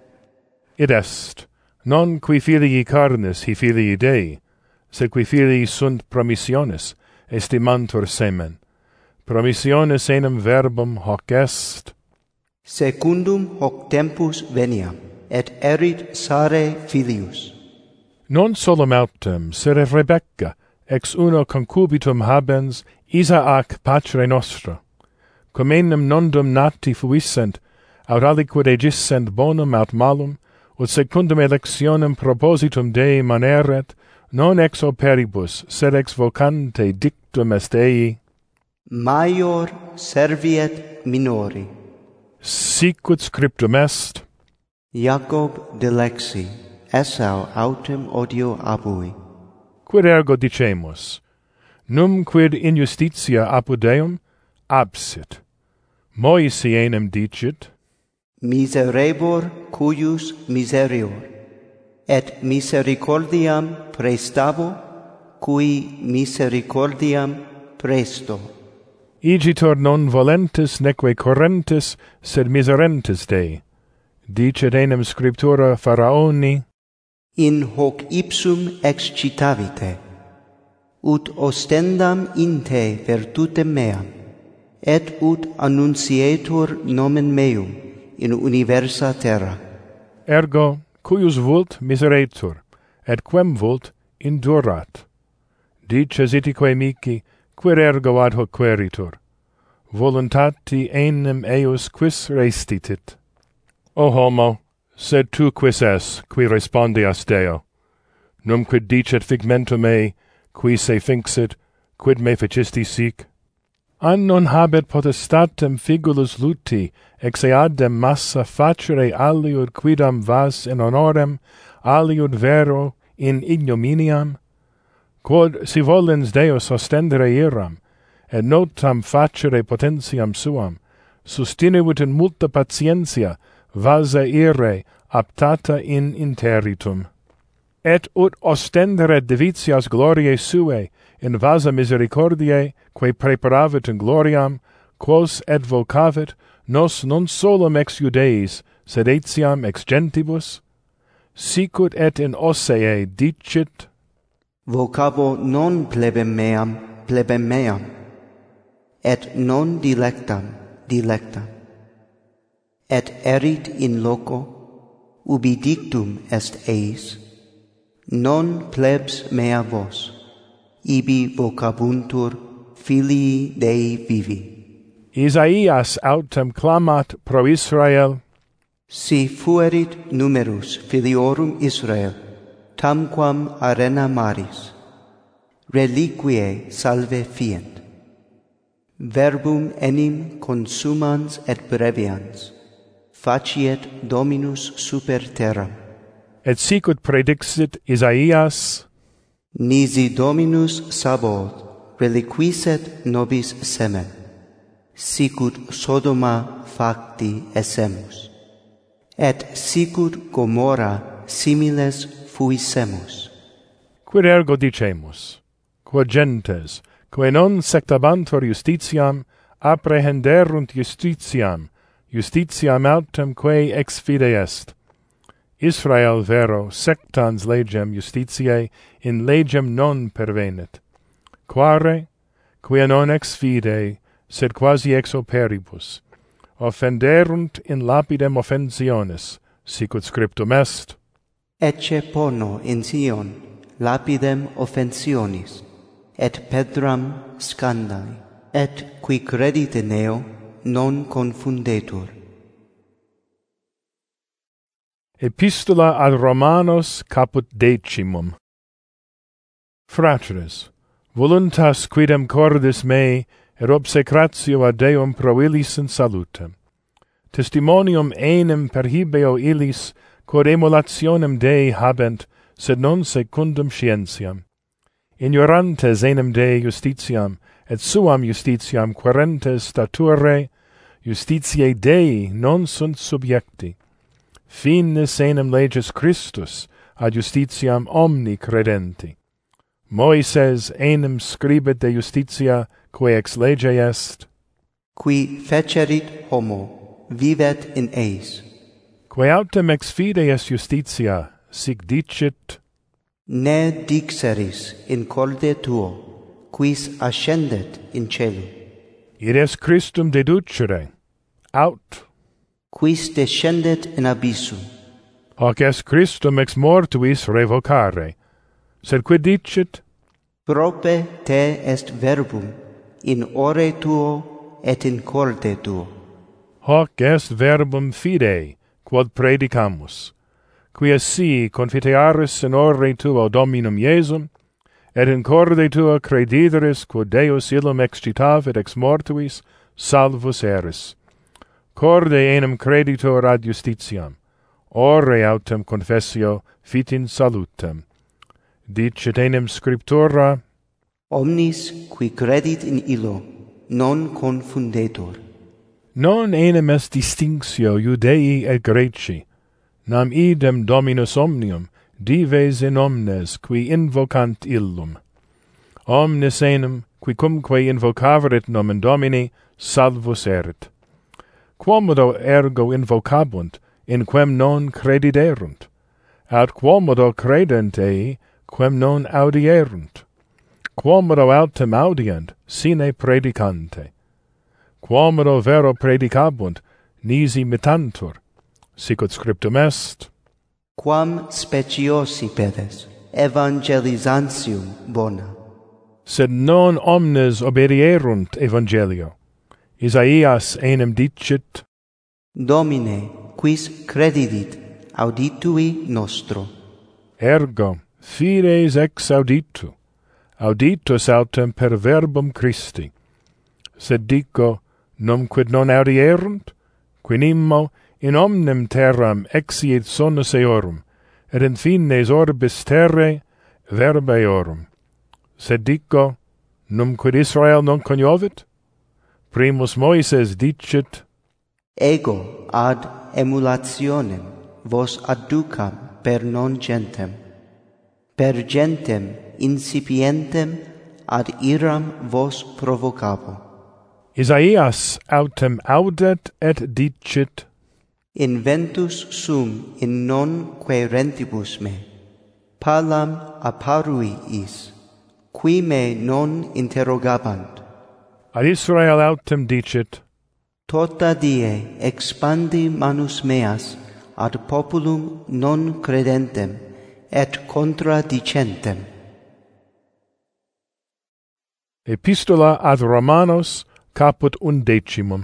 Id est, non qui filii carnis hi filii Dei, sed qui filii sunt promissionis, estimantur semen. Promissionis enim verbum hoc est. Secundum hoc tempus veniam, et erit Sare filius. Non solum autem, sere Rebecca, ex uno concubitum habens, Isaac patre nostra, cum enim nondum nati fuissent, aut aliquid egissent bonum aut malum, ut secundum electionem propositum Dei maneret, non ex operibus, sed ex vocante dictum est Dei. Maior serviet minori. Sicut scriptum est. Jacob delexi, Esau autem odio abui. Quid ergo dicemus? Num quid in justitia apud Deum absit. Moisi enim dicit, Miserebor cuius miserior, et misericordiam prestavo, cui misericordiam presto. igitur non volentes neque correntes, sed miserentes Dei. Dicet enim scriptura Pharaoni, In hoc ipsum excitavite, ut ostendam in te virtutem meam, et ut annuncietur nomen meum in universa terra. Ergo, cuius vult miseretur, et quem vult indurat. Dices itique mici, quid ergo ad hoc queritur? Voluntati enim eius quis restitit? O homo, sed tu quis es, qui respondias Deo? Num quid dicet figmentum mei, qui se finxit, quid me fecisti sic? An non habet potestatem figulus luti, ex eadem massa facere aliud quidam vas in honorem, aliud vero in ignominiam? Quod si volens Deus ostendere iram, et notam facere potentiam suam, sustinevit in multa patientia, vasa ire aptata in interitum. Et ut ostendere divitias gloriae suae, in vasa misericordiae, quae preparavit in gloriam, quos et vocavit, nos non solum ex Judeis, sed etiam ex gentibus? Sicut et in Osee dicit, Vocabo non plebem meam, plebem meam, et non dilectam, dilectam. Et erit in loco, ubi dictum est eis, non plebs mea vos, ibi vocabuntur filii Dei vivi. Isaias autem clamat pro Israel, Si fuerit numerus filiorum Israel, tamquam arena maris, reliquiae salve fient. Verbum enim consumans et brevians, faciet Dominus super terram. et sicut predixit Isaias, Nisi Dominus Sabaoth reliquiset nobis semen, sicut Sodoma facti essemus, et sicut Gomorra similes fuissemus. quid ergo dicemus? Quod gentes, quae non sectabantur justitiam, apprehenderunt justitiam, justitiam autem quae ex fide est. Israel vero sectans legem justitiae in legem non pervenit. Quare? Quia non ex fide, sed quasi ex operibus. Offenderunt in lapidem offensiones, sicut scriptum est. Ecce pono in Sion lapidem offensionis, et pedram scandai, et qui credite neo non confundetur. Epistola ad Romanos caput decimum. Fratres, voluntas quidem cordis mei, et obsecratio ad Deum pro illis in salutem. Testimonium enim perhibeo illis, quod emulationem Dei habent, sed non secundum scientiam. Ignorantes enim Dei justitiam, et suam justitiam querentes stature, justitiae Dei non sunt subjecti. Finis enim leges Christus ad justitiam omni credenti. Moises enim scribet de justitia quae ex lege est. qui fecerit homo, vivet in eis. Quae autem ex fides justitia, sic dicit, Ne dixeris in corde tuo, quis ascendet in celo. id est Christum deducere, aut, Quis descendet in abyssum. hoc est Christum ex mortuis revocare, sed quid dicit, Prope te est verbum, in ore tuo et in corde tuo. hoc est verbum fidei, quod predicamus, quia si confitearis in ore tuo Dominum Iesum, et in corde tua credideris quod Deus illum excitavit ex mortuis, salvus eris. Corde enim creditor ad justitiam, ore autem confessio fit in salutem. Dicit enim scriptura, Omnis qui credit in illo, non confundetur. non enim est distinctio Iudei et Greci, nam idem Dominus omnium, dives in omnes qui invocant illum. Omnes enim, qui cumque invocaverit nomen Domini, salvus erit. Quomodo ergo invocabunt, in quem non crediderunt, aut quomodo credent ei, quem non audierunt. Quomodo autem audient, sine predicante. Quomodo vero predicabunt, nisi mittantur. Sicut scriptum est, Quam speciosi pedes, evangelizantium bona. sed non omnes obedierunt evangelio. Isaias enim dicit, Domine, quis credidit, auditui nostro. ergo, fides ex auditu, auditus autem per verbum Christi. Sed dico, numquid non audierunt, quinimmo in omnem terram exiit sonus eorum, et in fines orbis terrae verba eorum. Sed dico, numquid Israel non coniovit? Primus Moises dicit, Ego ad emulationem vos adducam per non gentem, per gentem incipientem ad iram vos provocabo. Isaias autem audet et dicit, Inventus sum in non querentibus me, palam apparui is, qui me non interrogabant. ad Israel autem dicit, Tota die expandi manus meas ad populum non credentem et contradicentem. Epistola ad Romanos caput undecimum.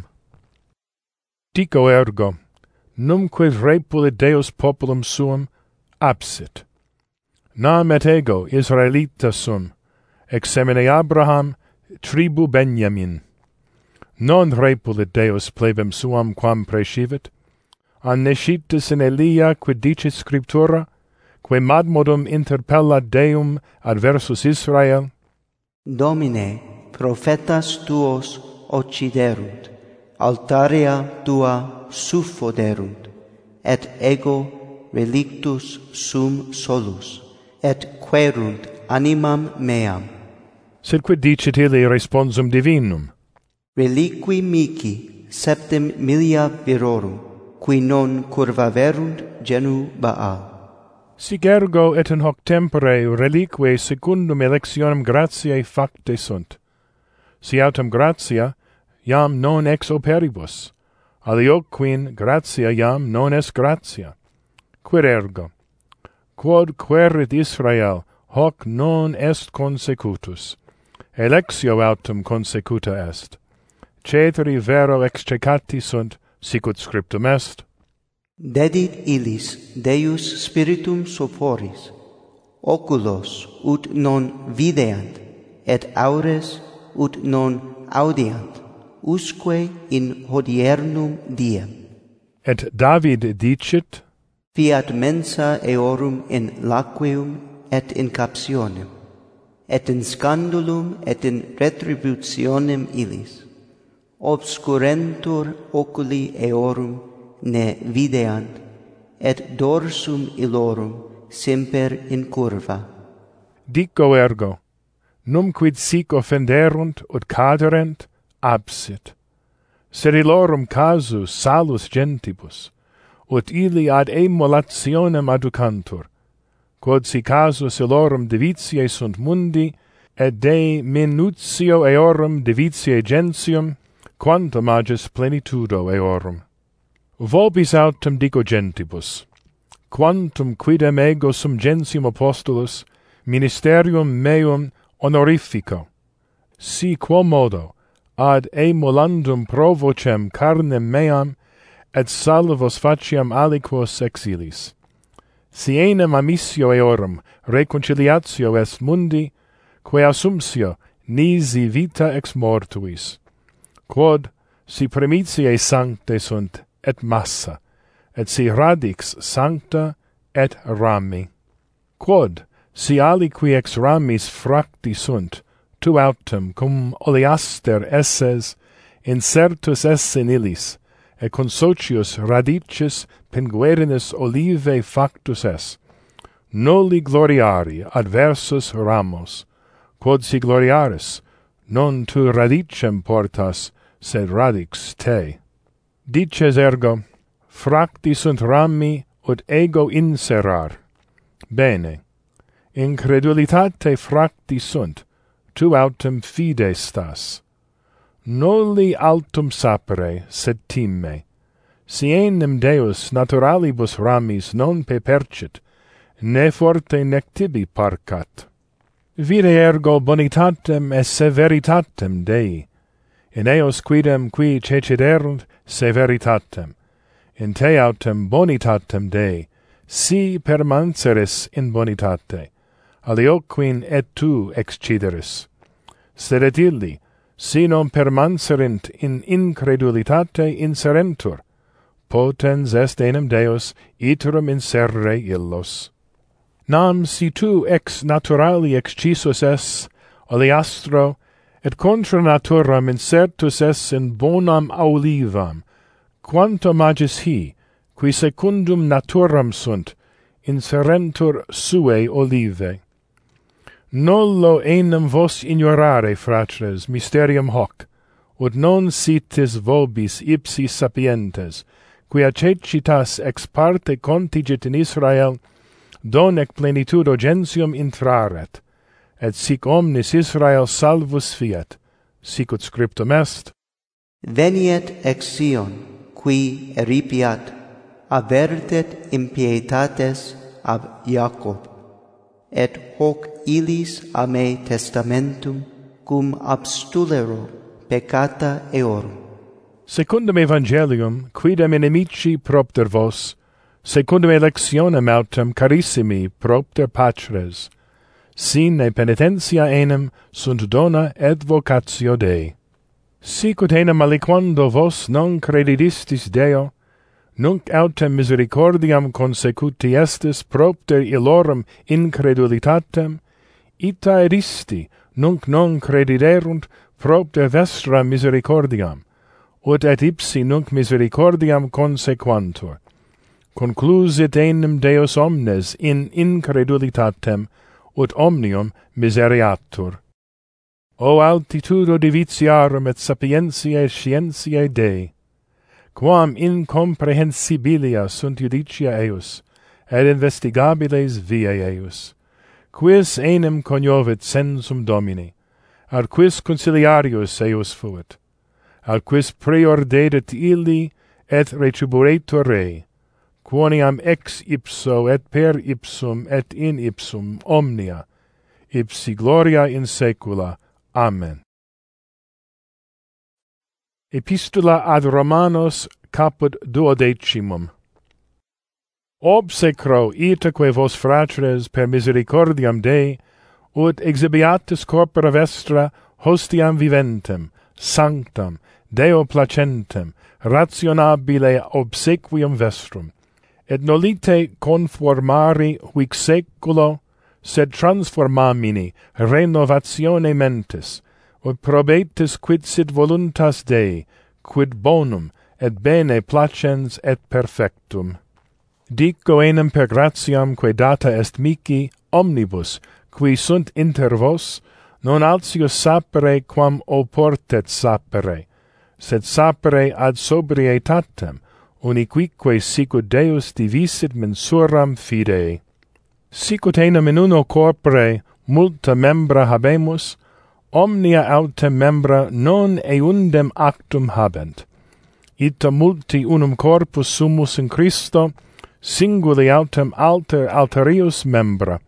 Dico ergo, numquid repulit Deus populum suum, absit. Nam et ego Israelita sum, ex semine Abraham, tribu Benjamin. Non repulit Deus plebem suam quam prescivit, an nescitus in Elia quid dicit scriptura, quae madmodum interpellat Deum adversus Israel? Domine, prophetas tuos occiderunt, altaria tua suffoderunt, et ego relictus sum solus, et querunt animam meam. Sed quid dicit illi responsum divinum? Reliqui mihi septem milia virorum, qui non curvaverunt genu Baal. Sic ergo et in hoc tempore relique secundum electionem gratiae facte sunt. Si autem gratia, iam non ex operibus, alioquin gratia iam non est gratia. Quid ergo? Quod querit Israel, hoc non est consecutus. Electio autem consecuta est. Ceteri vero extrecati sunt, sicut scriptum est. Dedit illis Deus spiritum soporis, oculos ut non videant, et aures ut non audiant, usque in hodiernum diem. Et David dicit, Fiat mensa eorum in laqueum et in captionem, et in scandulum et in retributionem illis. Obscurentur oculi eorum ne videant, et dorsum illorum semper incurva. dico ergo, numquid sic offenderunt ut caderent, absit. sed illorum casus salus gentibus, ut illi ad emulationem adducantur, quod si casus illorum divitiae sunt mundi, et de minutio eorum divitiae gentium, quantum agis plenitudo eorum. Vobis autem dico gentibus, quantum quidem ego sum gentium apostolus, ministerium meum honorifico, si quomodo ad emulandum pro vocem carnem meam et salvos faciam aliquos exilis. Si enim amissio eorum reconciliatio est mundi, quae assumptio nisi vita ex mortuis, quod si primitiae sanctae sunt et massa, et si radix sancta et rami. Quod si aliqui ex ramis fracti sunt, tu autem cum oleaster esses, insertus esse in illis, et consocius radicis pinguerinis olivae factus es, nulli gloriari adversus ramos, quod si gloriaris, non tu radicem portas, sed radix te. Dices ergo, fracti sunt rami ut ego inserar. Bene, incredulitate fracti sunt, tu autem fide stas. Nulli altum sapere, sed timme. Si enim Deus naturalibus ramis non pepercit, ne forte nec tibi parcat. Vide ergo bonitatem et severitatem Dei, in eos quidem qui ceciderunt severitatem, in te autem bonitatem Dei, si permanseris in bonitate, alioquin et tu excideris. Sed et illi, si non permanserint in incredulitate inserentur, potens est enim Deus iterum inserre illos. Nam si tu ex naturali excisus es, oleastro, et contra naturam insertus es in bonam aulivam, quantum agis hi, qui secundum naturam sunt, inserentur suae olivae. Nullo enim vos ignorare, fratres, mysterium hoc, ut non sitis vobis ipsi sapientes, quia cecitas ex parte contigit in Israel, donec plenitudo gentium intraret, et sic omnis Israel salvus fiat, sic ut scriptum est. Veniet ex Sion, qui eripiat, avertet impietates ab Jacob, et hoc illis a me testamentum cum abstulero peccata eorum. Secundum Evangelium, quidem inimici propter vos, secundum electionem autem carissimi propter patres, sine penitentia enim sunt dona et vocatio Dei. Sic ut enim aliquando vos non credidistis Deo, nunc autem misericordiam consecuti estis propter illorum incredulitatem, ita eristi nunc non crediderunt propter vestra misericordiam, ut et ipsi nunc misericordiam consequantur. Conclusit enim Deus omnes in incredulitatem, ut omnium miseriatur. O altitudo divitiarum et sapientiae scientiae Dei, quam incomprehensibilia sunt judicia eius, et investigabiles viae eius, quis enim coniovit sensum Domini, ad quis conciliarius eius fuit, ad quis prior dedit illi et retribuetur rei, quoniam ex ipso et per ipsum et in ipsum omnia, ipsi gloria in saecula. Amen. Epistola ad Romanos caput duodecimum. Obsecro itaque vos fratres per misericordiam Dei, ut exhibiatis corpora vestra hostiam viventem, sanctam, Deo placentem, rationabile obsequium vestrum, et nolite conformari huic seculo, sed transformamini renovatione mentis, ut probetis quid sit voluntas Dei, quid bonum et bene placens et perfectum. Dico enim per gratiam quae data est mihi omnibus, qui sunt inter vos, non altius sapere quam oportet sapere, sed sapere ad sobrietatem, uniquique sicut Deus divisit mensuram fidei. Sicut enim in uno corpore multa membra habemus, omnia autem membra non eundem actum habent. Ita multi unum corpus sumus in Christo, singuli autem alter alterius membra.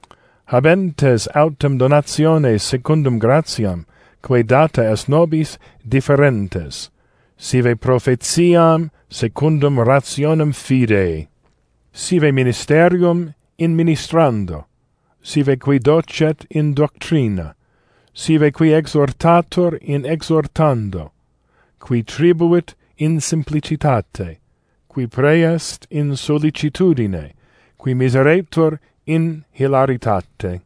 Habentes autem donationes secundum gratiam, quae data est nobis differentes, sive prophetiam secundum rationem fidei, sive ministerium in ministrando, sive qui docet in doctrina, sive qui exhortator in exhortando, qui tribuit in simplicitate, qui praest in solicitudine, qui miseretur in hilaritate.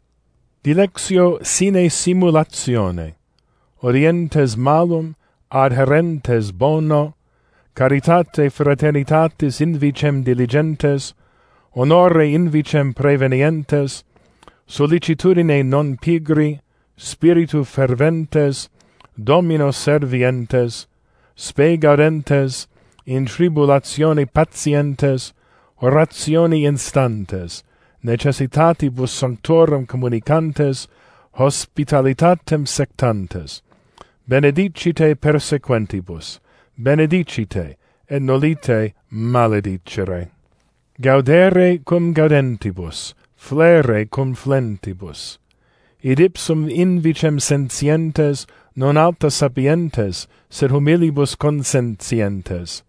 Dilectio sine simulatione, orientes malum, adherentes bono, caritate fraternitatis invicem diligentes, honore invicem prevenientes, solicitudine non pigri, spiritu ferventes, Domino servientes, spe gaudentes, in tribulatione patientes, orationi instantes, necessitatibus sanctorum communicantes, hospitalitatem sectantes, benedicite persequentibus, benedicite, et nolite maledicere. Gaudere cum gaudentibus, flere cum flentibus, id ipsum invicem sentientes, non alta sapientes, sed humilibus consentientes.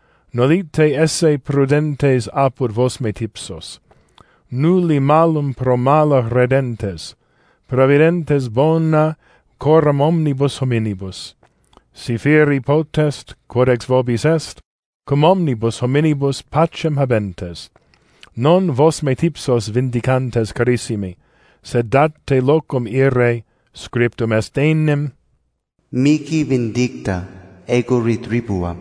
Nolite esse prudentes apud vos metipsos, nulli malum pro mala redentes, providentes bona coram omnibus hominibus. Si fieri potest, quod ex vobis est, cum omnibus hominibus pacem habentes. Non vos metipsos vindicantes carissimi, sed date locum ire, scriptum est enim, mihi vindicta, ego retribuam.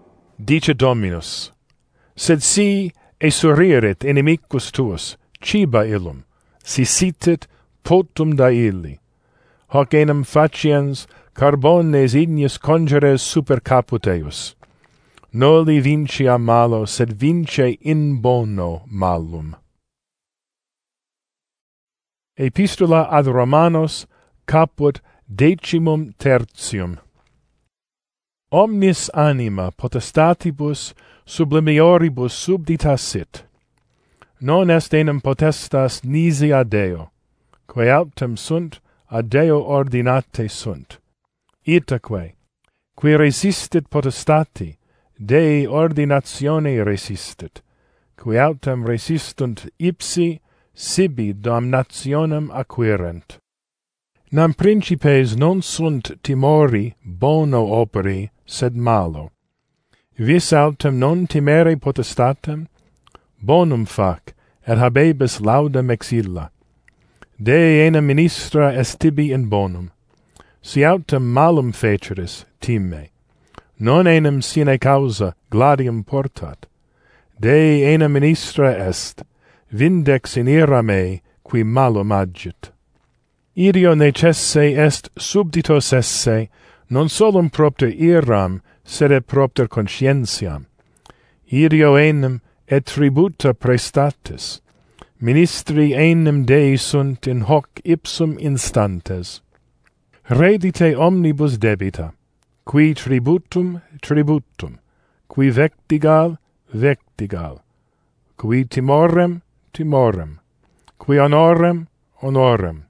Dice Dominus, sed si esurierit inimicus tuus, ciba illum, si sitit potum da illi, hoc enim faciens carbones ignis congeres super caput eius. Noli vincia malo, sed vince in bono malum. Epistola ad Romanos, caput decimum tertium. Omnis anima potestatibus sublimioribus subdita sit. Non est enim potestas nisi ad Deo, quae autem sunt ad Deo ordinate sunt. Itaque, qui resistit potestati, Dei ordinatione resistit, qui autem resistunt ipsi, sibi damnationem acquirent. Nam principes non sunt timori bono operi, sed malo. Vis autem non timere potestatem, bonum fac, et habebis laudem ex illa. Dei enim ministra est tibi in bonum. Si autem malum feceris, time. Non enim sine causa gladium portat. Dei enim ministra est, vindex in ira mei, qui malum agit. Idio necesse est subditos esse, non solum propter iram, sed et propter conscientiam. Idio enim et tributa prestatis. Ministri enim Dei sunt in hoc ipsum instantes. Redite omnibus debita, qui tributum, tributum, qui vectigal, vectigal, qui timorem, timorem, qui honorem, honorem.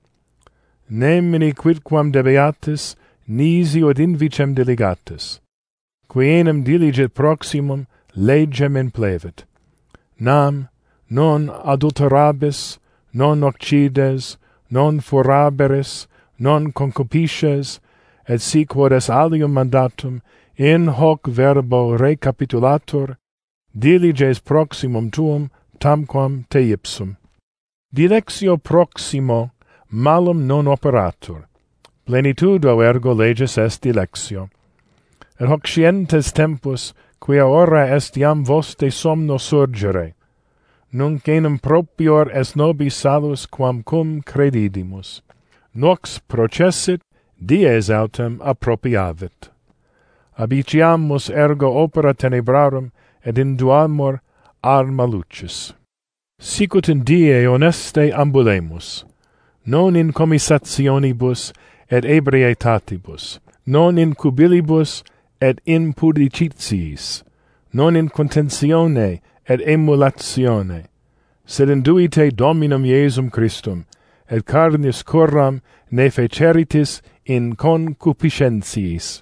Nemini quidquam debeatis, nisi od invicem diligatis. Qui enim diligit proximum, legem implevit. Nam, non adulterabis, non occides, non furaberis, non concupisces, et si quod est alium mandatum, in hoc verbo recapitulator, diliges proximum tuum, tamquam te ipsum. Dilectio proximo malum non operatur, plenitudo ergo leges est dilectio. Et hoc scientes tempus, quia ora est iam vos de somno surgere, nunc enim propior est nobis salus quam cum credidimus. Nox processit, dies autem appropriavit. habiciamus ergo opera tenebrarum, et induamur arma lucis. Sicut in die honeste ambulemus, non in commissationibus et ebrietatibus, non in cubilibus et in pudicitiis, non in contentione et emulatione, sed induite Dominum Iesum Christum, et carnis curram ne feceritis in concupiscentiis.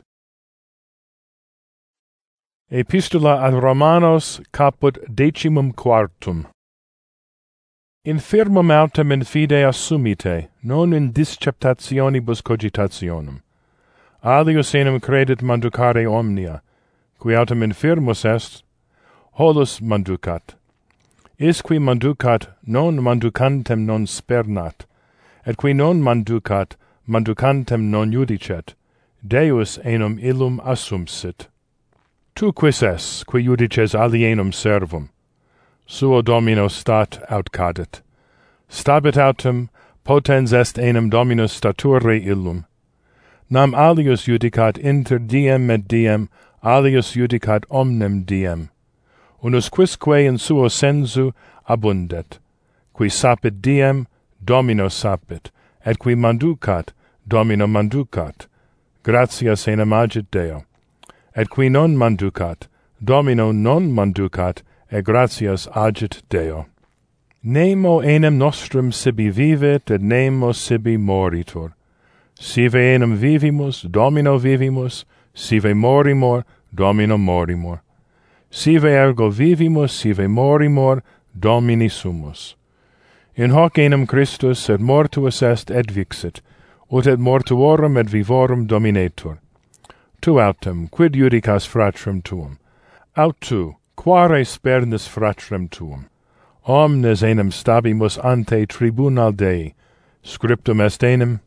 Epistola ad Romanos caput decimum quartum. Infirmum autem in fide assumite, non in disceptationibus cogitationem. Alius enim credit manducare omnia, qui autem infirmus est, holus manducat. Isqui manducat, non manducantem non spernat, et qui non manducat, manducantem non judicet, Deus enum illum assumsit. Tu quis es, qui judices alienum servum? Suo Domino stat aut cadet. Stabit autem, potens est enim Dominus stature illum. Nam alius judicat inter diem et diem, alius judicat omnem diem. Unus quisque in suo sensu abundet. Qui sapit diem, Domino sapit, et qui manducat, Domino manducat. Gratias enim agit Deo. Et qui non manducat, Domino non manducat, et gratias agit Deo. Nemo enim nostrum sibi vivit, et nemo sibi moritur. Sive enim vivimus, Domino vivimus, sive morimur, Domino morimur. Sive ergo vivimus, sive morimur, Domini sumus. In hoc enim Christus et mortuus est et vixit, ut et mortuorum et vivorum dominetur. Tu autem, quid judicas fratrem tuum? Aut tu, quare spernus fratrem tuum? Omnes enim stabimus ante tribunal Dei. Scriptum est enim.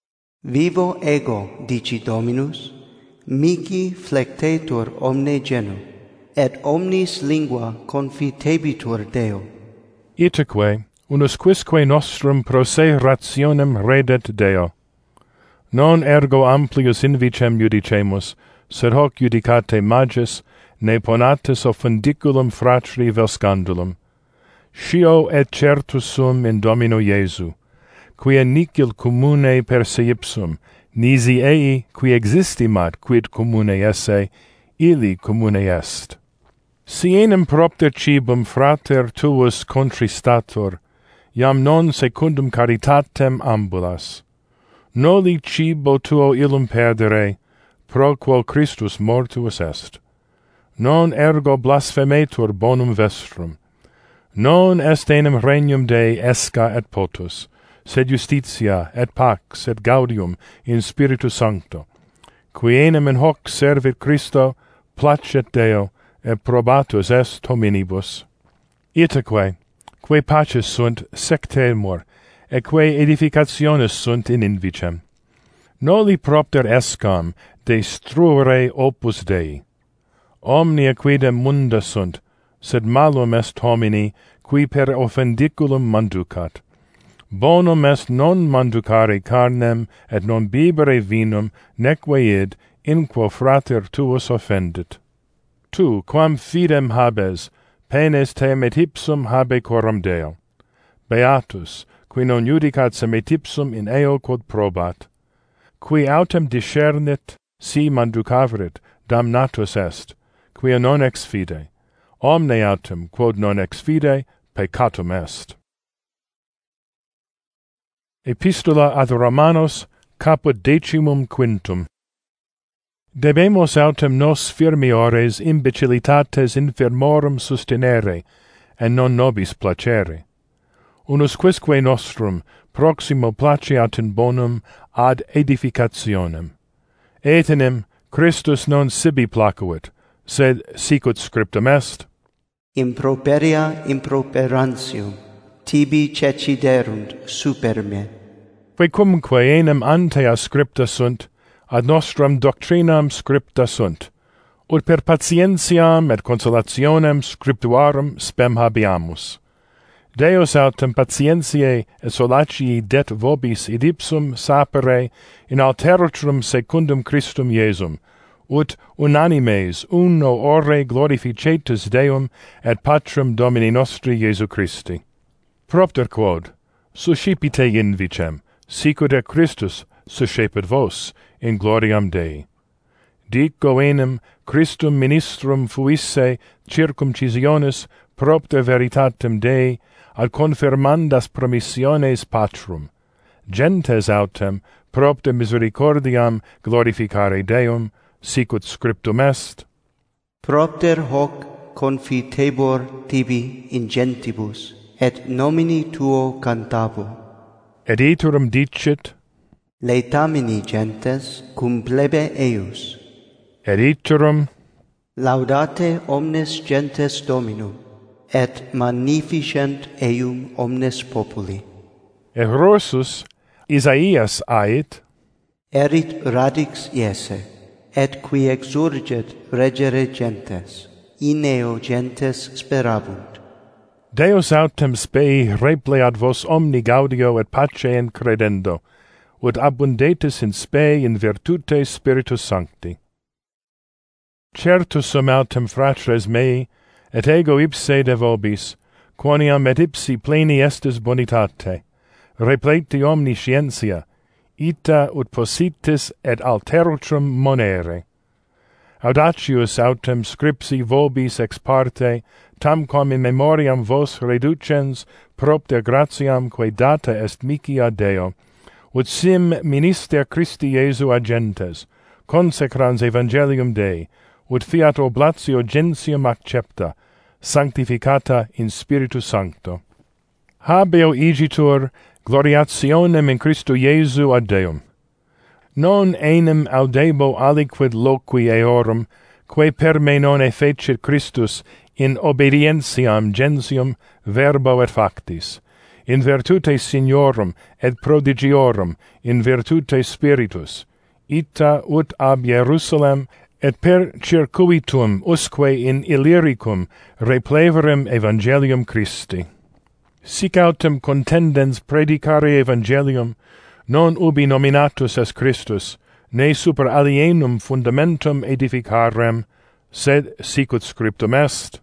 Vivo ego, dici Dominus, mihi flectetur omne geno, et omnis lingua confitebitur Deo. Itaque, unus quisque nostrum pro se rationem redet Deo. Non ergo amplius invicem judicemus, sed hoc judicate magis, ne ponatis offundiculum fratri vel scandulum. Scio et certus sum in Domino Iesu, quia nicil commune per se ipsum, nisi ei qui existimat quid commune esse, illi commune est. Si enim propter cibum frater tuus contristatur, iam non secundum caritatem ambulas. Noli cibo tuo illum perdere, pro quo Christus mortuus est. Non ergo blasphemetur bonum vestrum. Non est enim regnum Dei esca et potus, sed justitia, et pax, et gaudium in Spiritu Sancto. Qui enim in hoc servit Christo, placet Deo, et probatus est hominibus. Itaque, quae paces sunt sectemur, et quae edificationes sunt in invicem. Noli propter escam destruere opus Dei. Omnia quidem munda sunt, sed malum est homini, qui per offendiculum manducat. Bonum est non manducare carnem, et non bibere vinum, neque id, in quo frater tuus offendit. Tu, quam fidem habes, penes te met ipsum habe coram Deo. Beatus, qui non judicat se met ipsum in eo quod probat. Qui autem discernit, si manducavrit, damnatus est, quia non ex fide. Omne autem, quod non ex fide, peccatum est. Epistola ad Romanos, caput decimum quintum. Debemus autem nos firmiores imbecilitates infirmorum sustinere, et non nobis placere. Unus quisque nostrum proximo placeat in bonum ad edificationem. Etenim Christus non sibi placuit, sed sicut scriptum est. Improperia improperantium, tibi ceciderunt super me. Quecumque enim ante a scripta sunt, ad nostram doctrinam scripta sunt, ut per patientiam et consolationem scriptuarum spem habeamus. Deus autem patientiae et solacii det vobis id ipsum sapere in alterutrum secundum Christum Iesum, ut unanimes uno ore glorificetus Deum et Patrem Domini nostri Iesu Christi. Propter quod, suscipite invicem, sicut et Christus suscepit vos in gloriam Dei. Dico enim Christum ministrum fuisse circumcisionis propter veritatem Dei ad confirmandas promissiones Patrum, gentes autem propter misericordiam glorificare Deum, sicut scriptum est. Propter hoc confitebor tibi in gentibus, et nomini tuo cantabo. Et iterum dicit, Laetamini gentes cum plebe eius. et iterum, Laudate omnes gentes Dominum, et magnificent eum omnes populi. et Rossus Isaias ait, Erit radix iese, et qui exurget regere gentes, in eo gentes sperabunt. Deus autem spei repleat vos omni gaudio et pacem credendo, ut abundetis in spe in virtute Spiritus Sancti. Certus sum autem fratres mei, et ego ipse de vobis, quoniam et ipsi pleni estis bonitate, repleti omni scientia, ita ut possitis et alterutrum monere. Audacius autem scripsi vobis ex parte, tamquam in memoriam vos reducens propter gratiam quae data est mihi a Deo, ut sim minister Christi Iesu agentes, consecrans evangelium Dei, ut fiat oblatio gentium accepta, sanctificata in Spiritu Sancto. Habeo igitur gloriationem in Christo Iesu ad Deum. Non enim audebo aliquid loqui eorum, quae per me non fecit Christus in obedientiam gentium verbo et factis, in virtute Signorum et prodigiorum, in virtute Spiritus, ita ut ab Jerusalem et per circuitum usque in Illyricum repleverem evangelium Christi. Sic autem contendens predicare evangelium, non ubi nominatus est Christus, ne super alienum fundamentum edificarem, sed sicut scriptum est.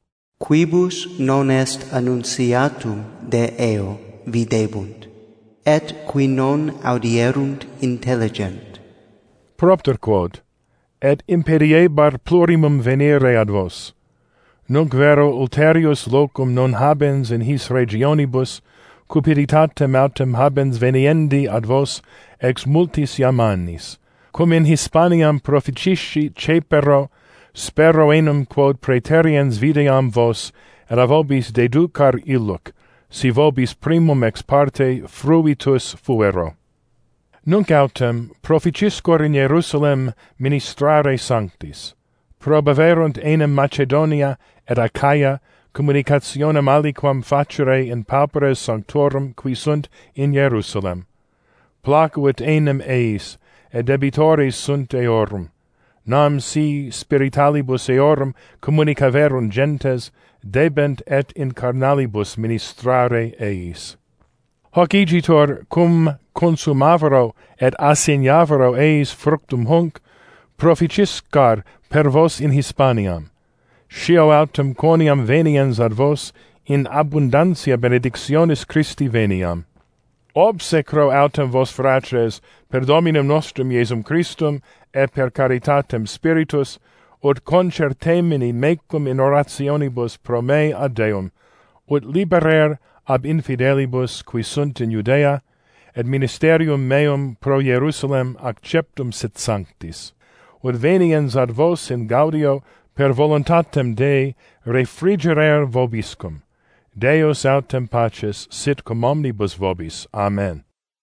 Quibus non est annunciatum de eo videbunt, et qui non audierunt intelligent. Propter quod, et imperiebar plurimum venire ad vos. Nunc vero ulterius locum non habens in his regionibus, cupiditatem autem habens veniendi ad vos ex multis iam annis, cum in Hispaniam proficisci cepero, spero enum quod praeteriens videam vos, et a vobis deducar illuc, si vobis primum ex parte fruitus fuero. Nunc autem proficiscor in Jerusalem ministrare sanctis, probaverunt enim Macedonia et Achaia communicationem aliquam facere in pauperes sanctorum qui sunt in Jerusalem. Placuit enim eis, et debitores sunt eorum. Nam si spiritalibus eorum communicaverunt gentes, debent et in carnalibus ministrare eis. Hoc igitur cum consumavero et assignavero eis fructum hunc, proficiscar per vos in Hispaniam. Scio autem quoniam veniens ad vos, in abundantia benedictionis Christi veniam. Obsecro autem vos fratres, per Dominum nostrum Iesum Christum, et per caritatem Spiritus, ut concertemini mecum in orationibus pro me ad Deum, ut liberer ab infidelibus qui sunt in Judea, et ministerium meum pro Jerusalem acceptum sit sanctis, ut veniens ad vos in gaudio per voluntatem Dei refrigerer vobiscum. Deus autem pacis sit cum omnibus vobis. Amen.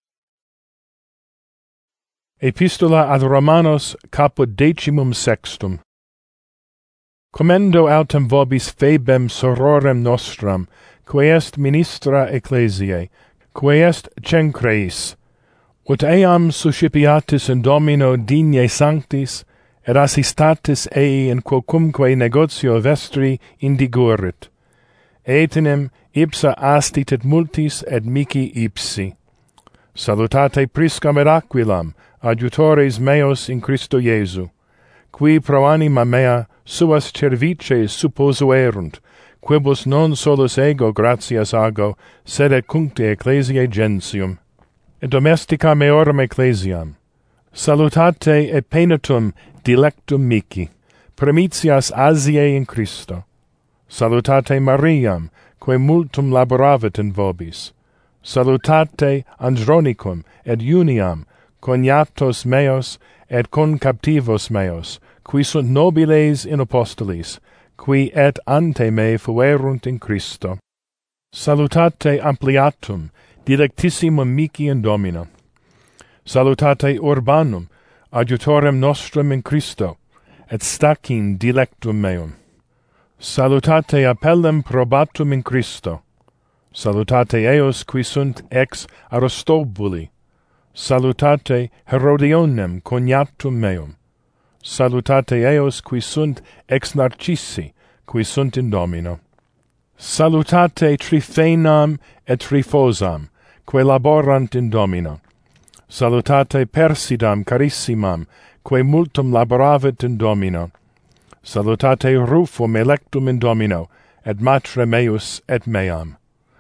Epistola ad Romanos caput decimum sextum. Commendo autem vobis Phoebem sororem nostram, quae est ministra ecclesiae, quae est Cencreis, ut eam suscipiatis in Domino digne sanctis, et assistatis ei in quocumque negotio vestri indigurit. Etenim ipsa astitit multis et mihi ipsi. Salutate Priscam et Aquilam, adjutores meos in Christo Iesu. qui pro anima mea suas cervices supposuerunt, quibus non solus ego gratias ago, sed et cuncte ecclesiae gentium, et domestica meorum ecclesiam. Salutate et penitum dilectum mici, primitias Asiae in Christo. Salutate Mariam, quae multum laboravit in vobis. Salutate Andronicum et Uniam, cognatos meos et concaptivos meos, qui sunt nobiles in apostolis, qui et ante me fuerunt in Christo. Salutate Ampliatum, dilectissimum mici in Domino. Salutate Urbanum, adjutorem nostrum in Christo, et stachin dilectum meum. Salutate Appellem probatum in Christo. Salutate eos qui sunt ex Aristobuli. Salutate Herodionem cognatum meum. Salutate eos qui sunt ex Narcissi, qui sunt in Domino. Salutate Triphaenam et Tryphosam, quae laborant in Domino. Salutate Persidam carissimam, quae multum laboravit in Domino. Salutate Rufum electum in Domino, et matre meus et meam.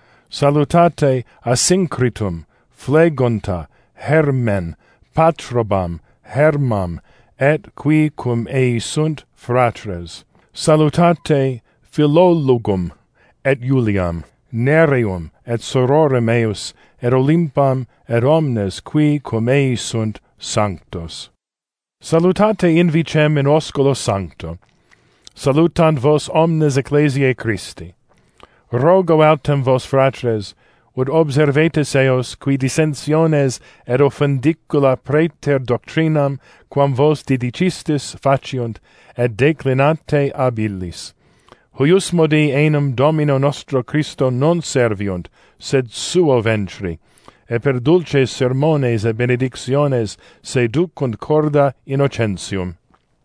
Salutate Asincritum, Phlegonta, Hermen, Patrobam, Hermam, et qui cum ei sunt fratres. Salutate Philologum, et Iuliam, Nereum, et sororem eus, et Olympam, et omnes qui cum ei sunt sanctos. Salutate invicem in osculo sancto. Salutant vos omnes ecclesiae Christi. Rogo autem vos fratres, ut observetis eos qui dissensiones et offendicula praeter doctrinam quam vos didicistis faciunt et declinate ab illis. Huius modi enum Domino nostro Christo non serviunt, sed suo ventri, et per dulces sermones et benedictiones seducunt corda innocentium.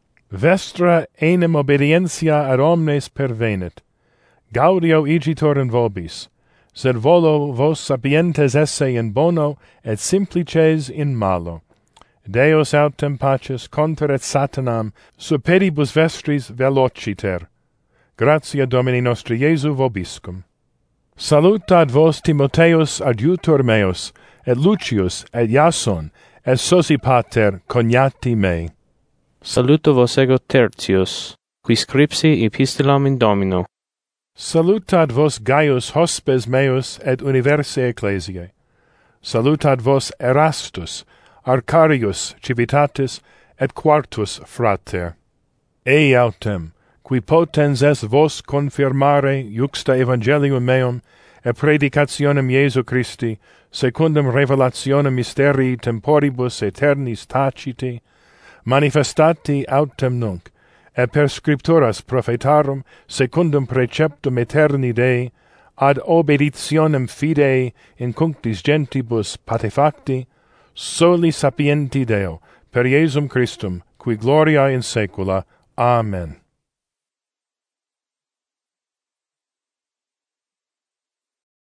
Vestra enim obedientia ad omnes pervenit. Gaudio igitor in vobis, sed volo vos sapientes esse in bono et simplices in malo. Deus autem paces conter et Satanam superibus vestris velociter. Gratia Domini nostri Iesu vobiscum. Salutat vos Timotheus adjutor meus, et Lucius, et Iason, et Sosipater cognati mei. Saluto vos ego Tertius, qui scripsi epistolam in Domino. Salutat vos Gaius hospes meus et universae ecclesiae. Salutat vos Erastus, Arcarius civitatis, et Quartus frater. Ei autem, qui potens est vos confirmare juxta evangelium meum, et predicationem Iesu Christi, secundum revelationem mysterii temporibus aeternis taciti, manifestati autem nunc, et per scripturas prophetarum secundum preceptum aeterni Dei, ad obeditionem fidei in cunctis gentibus patefacti, soli sapienti Deo, per Iesum Christum, qui gloria in saecula. Amen.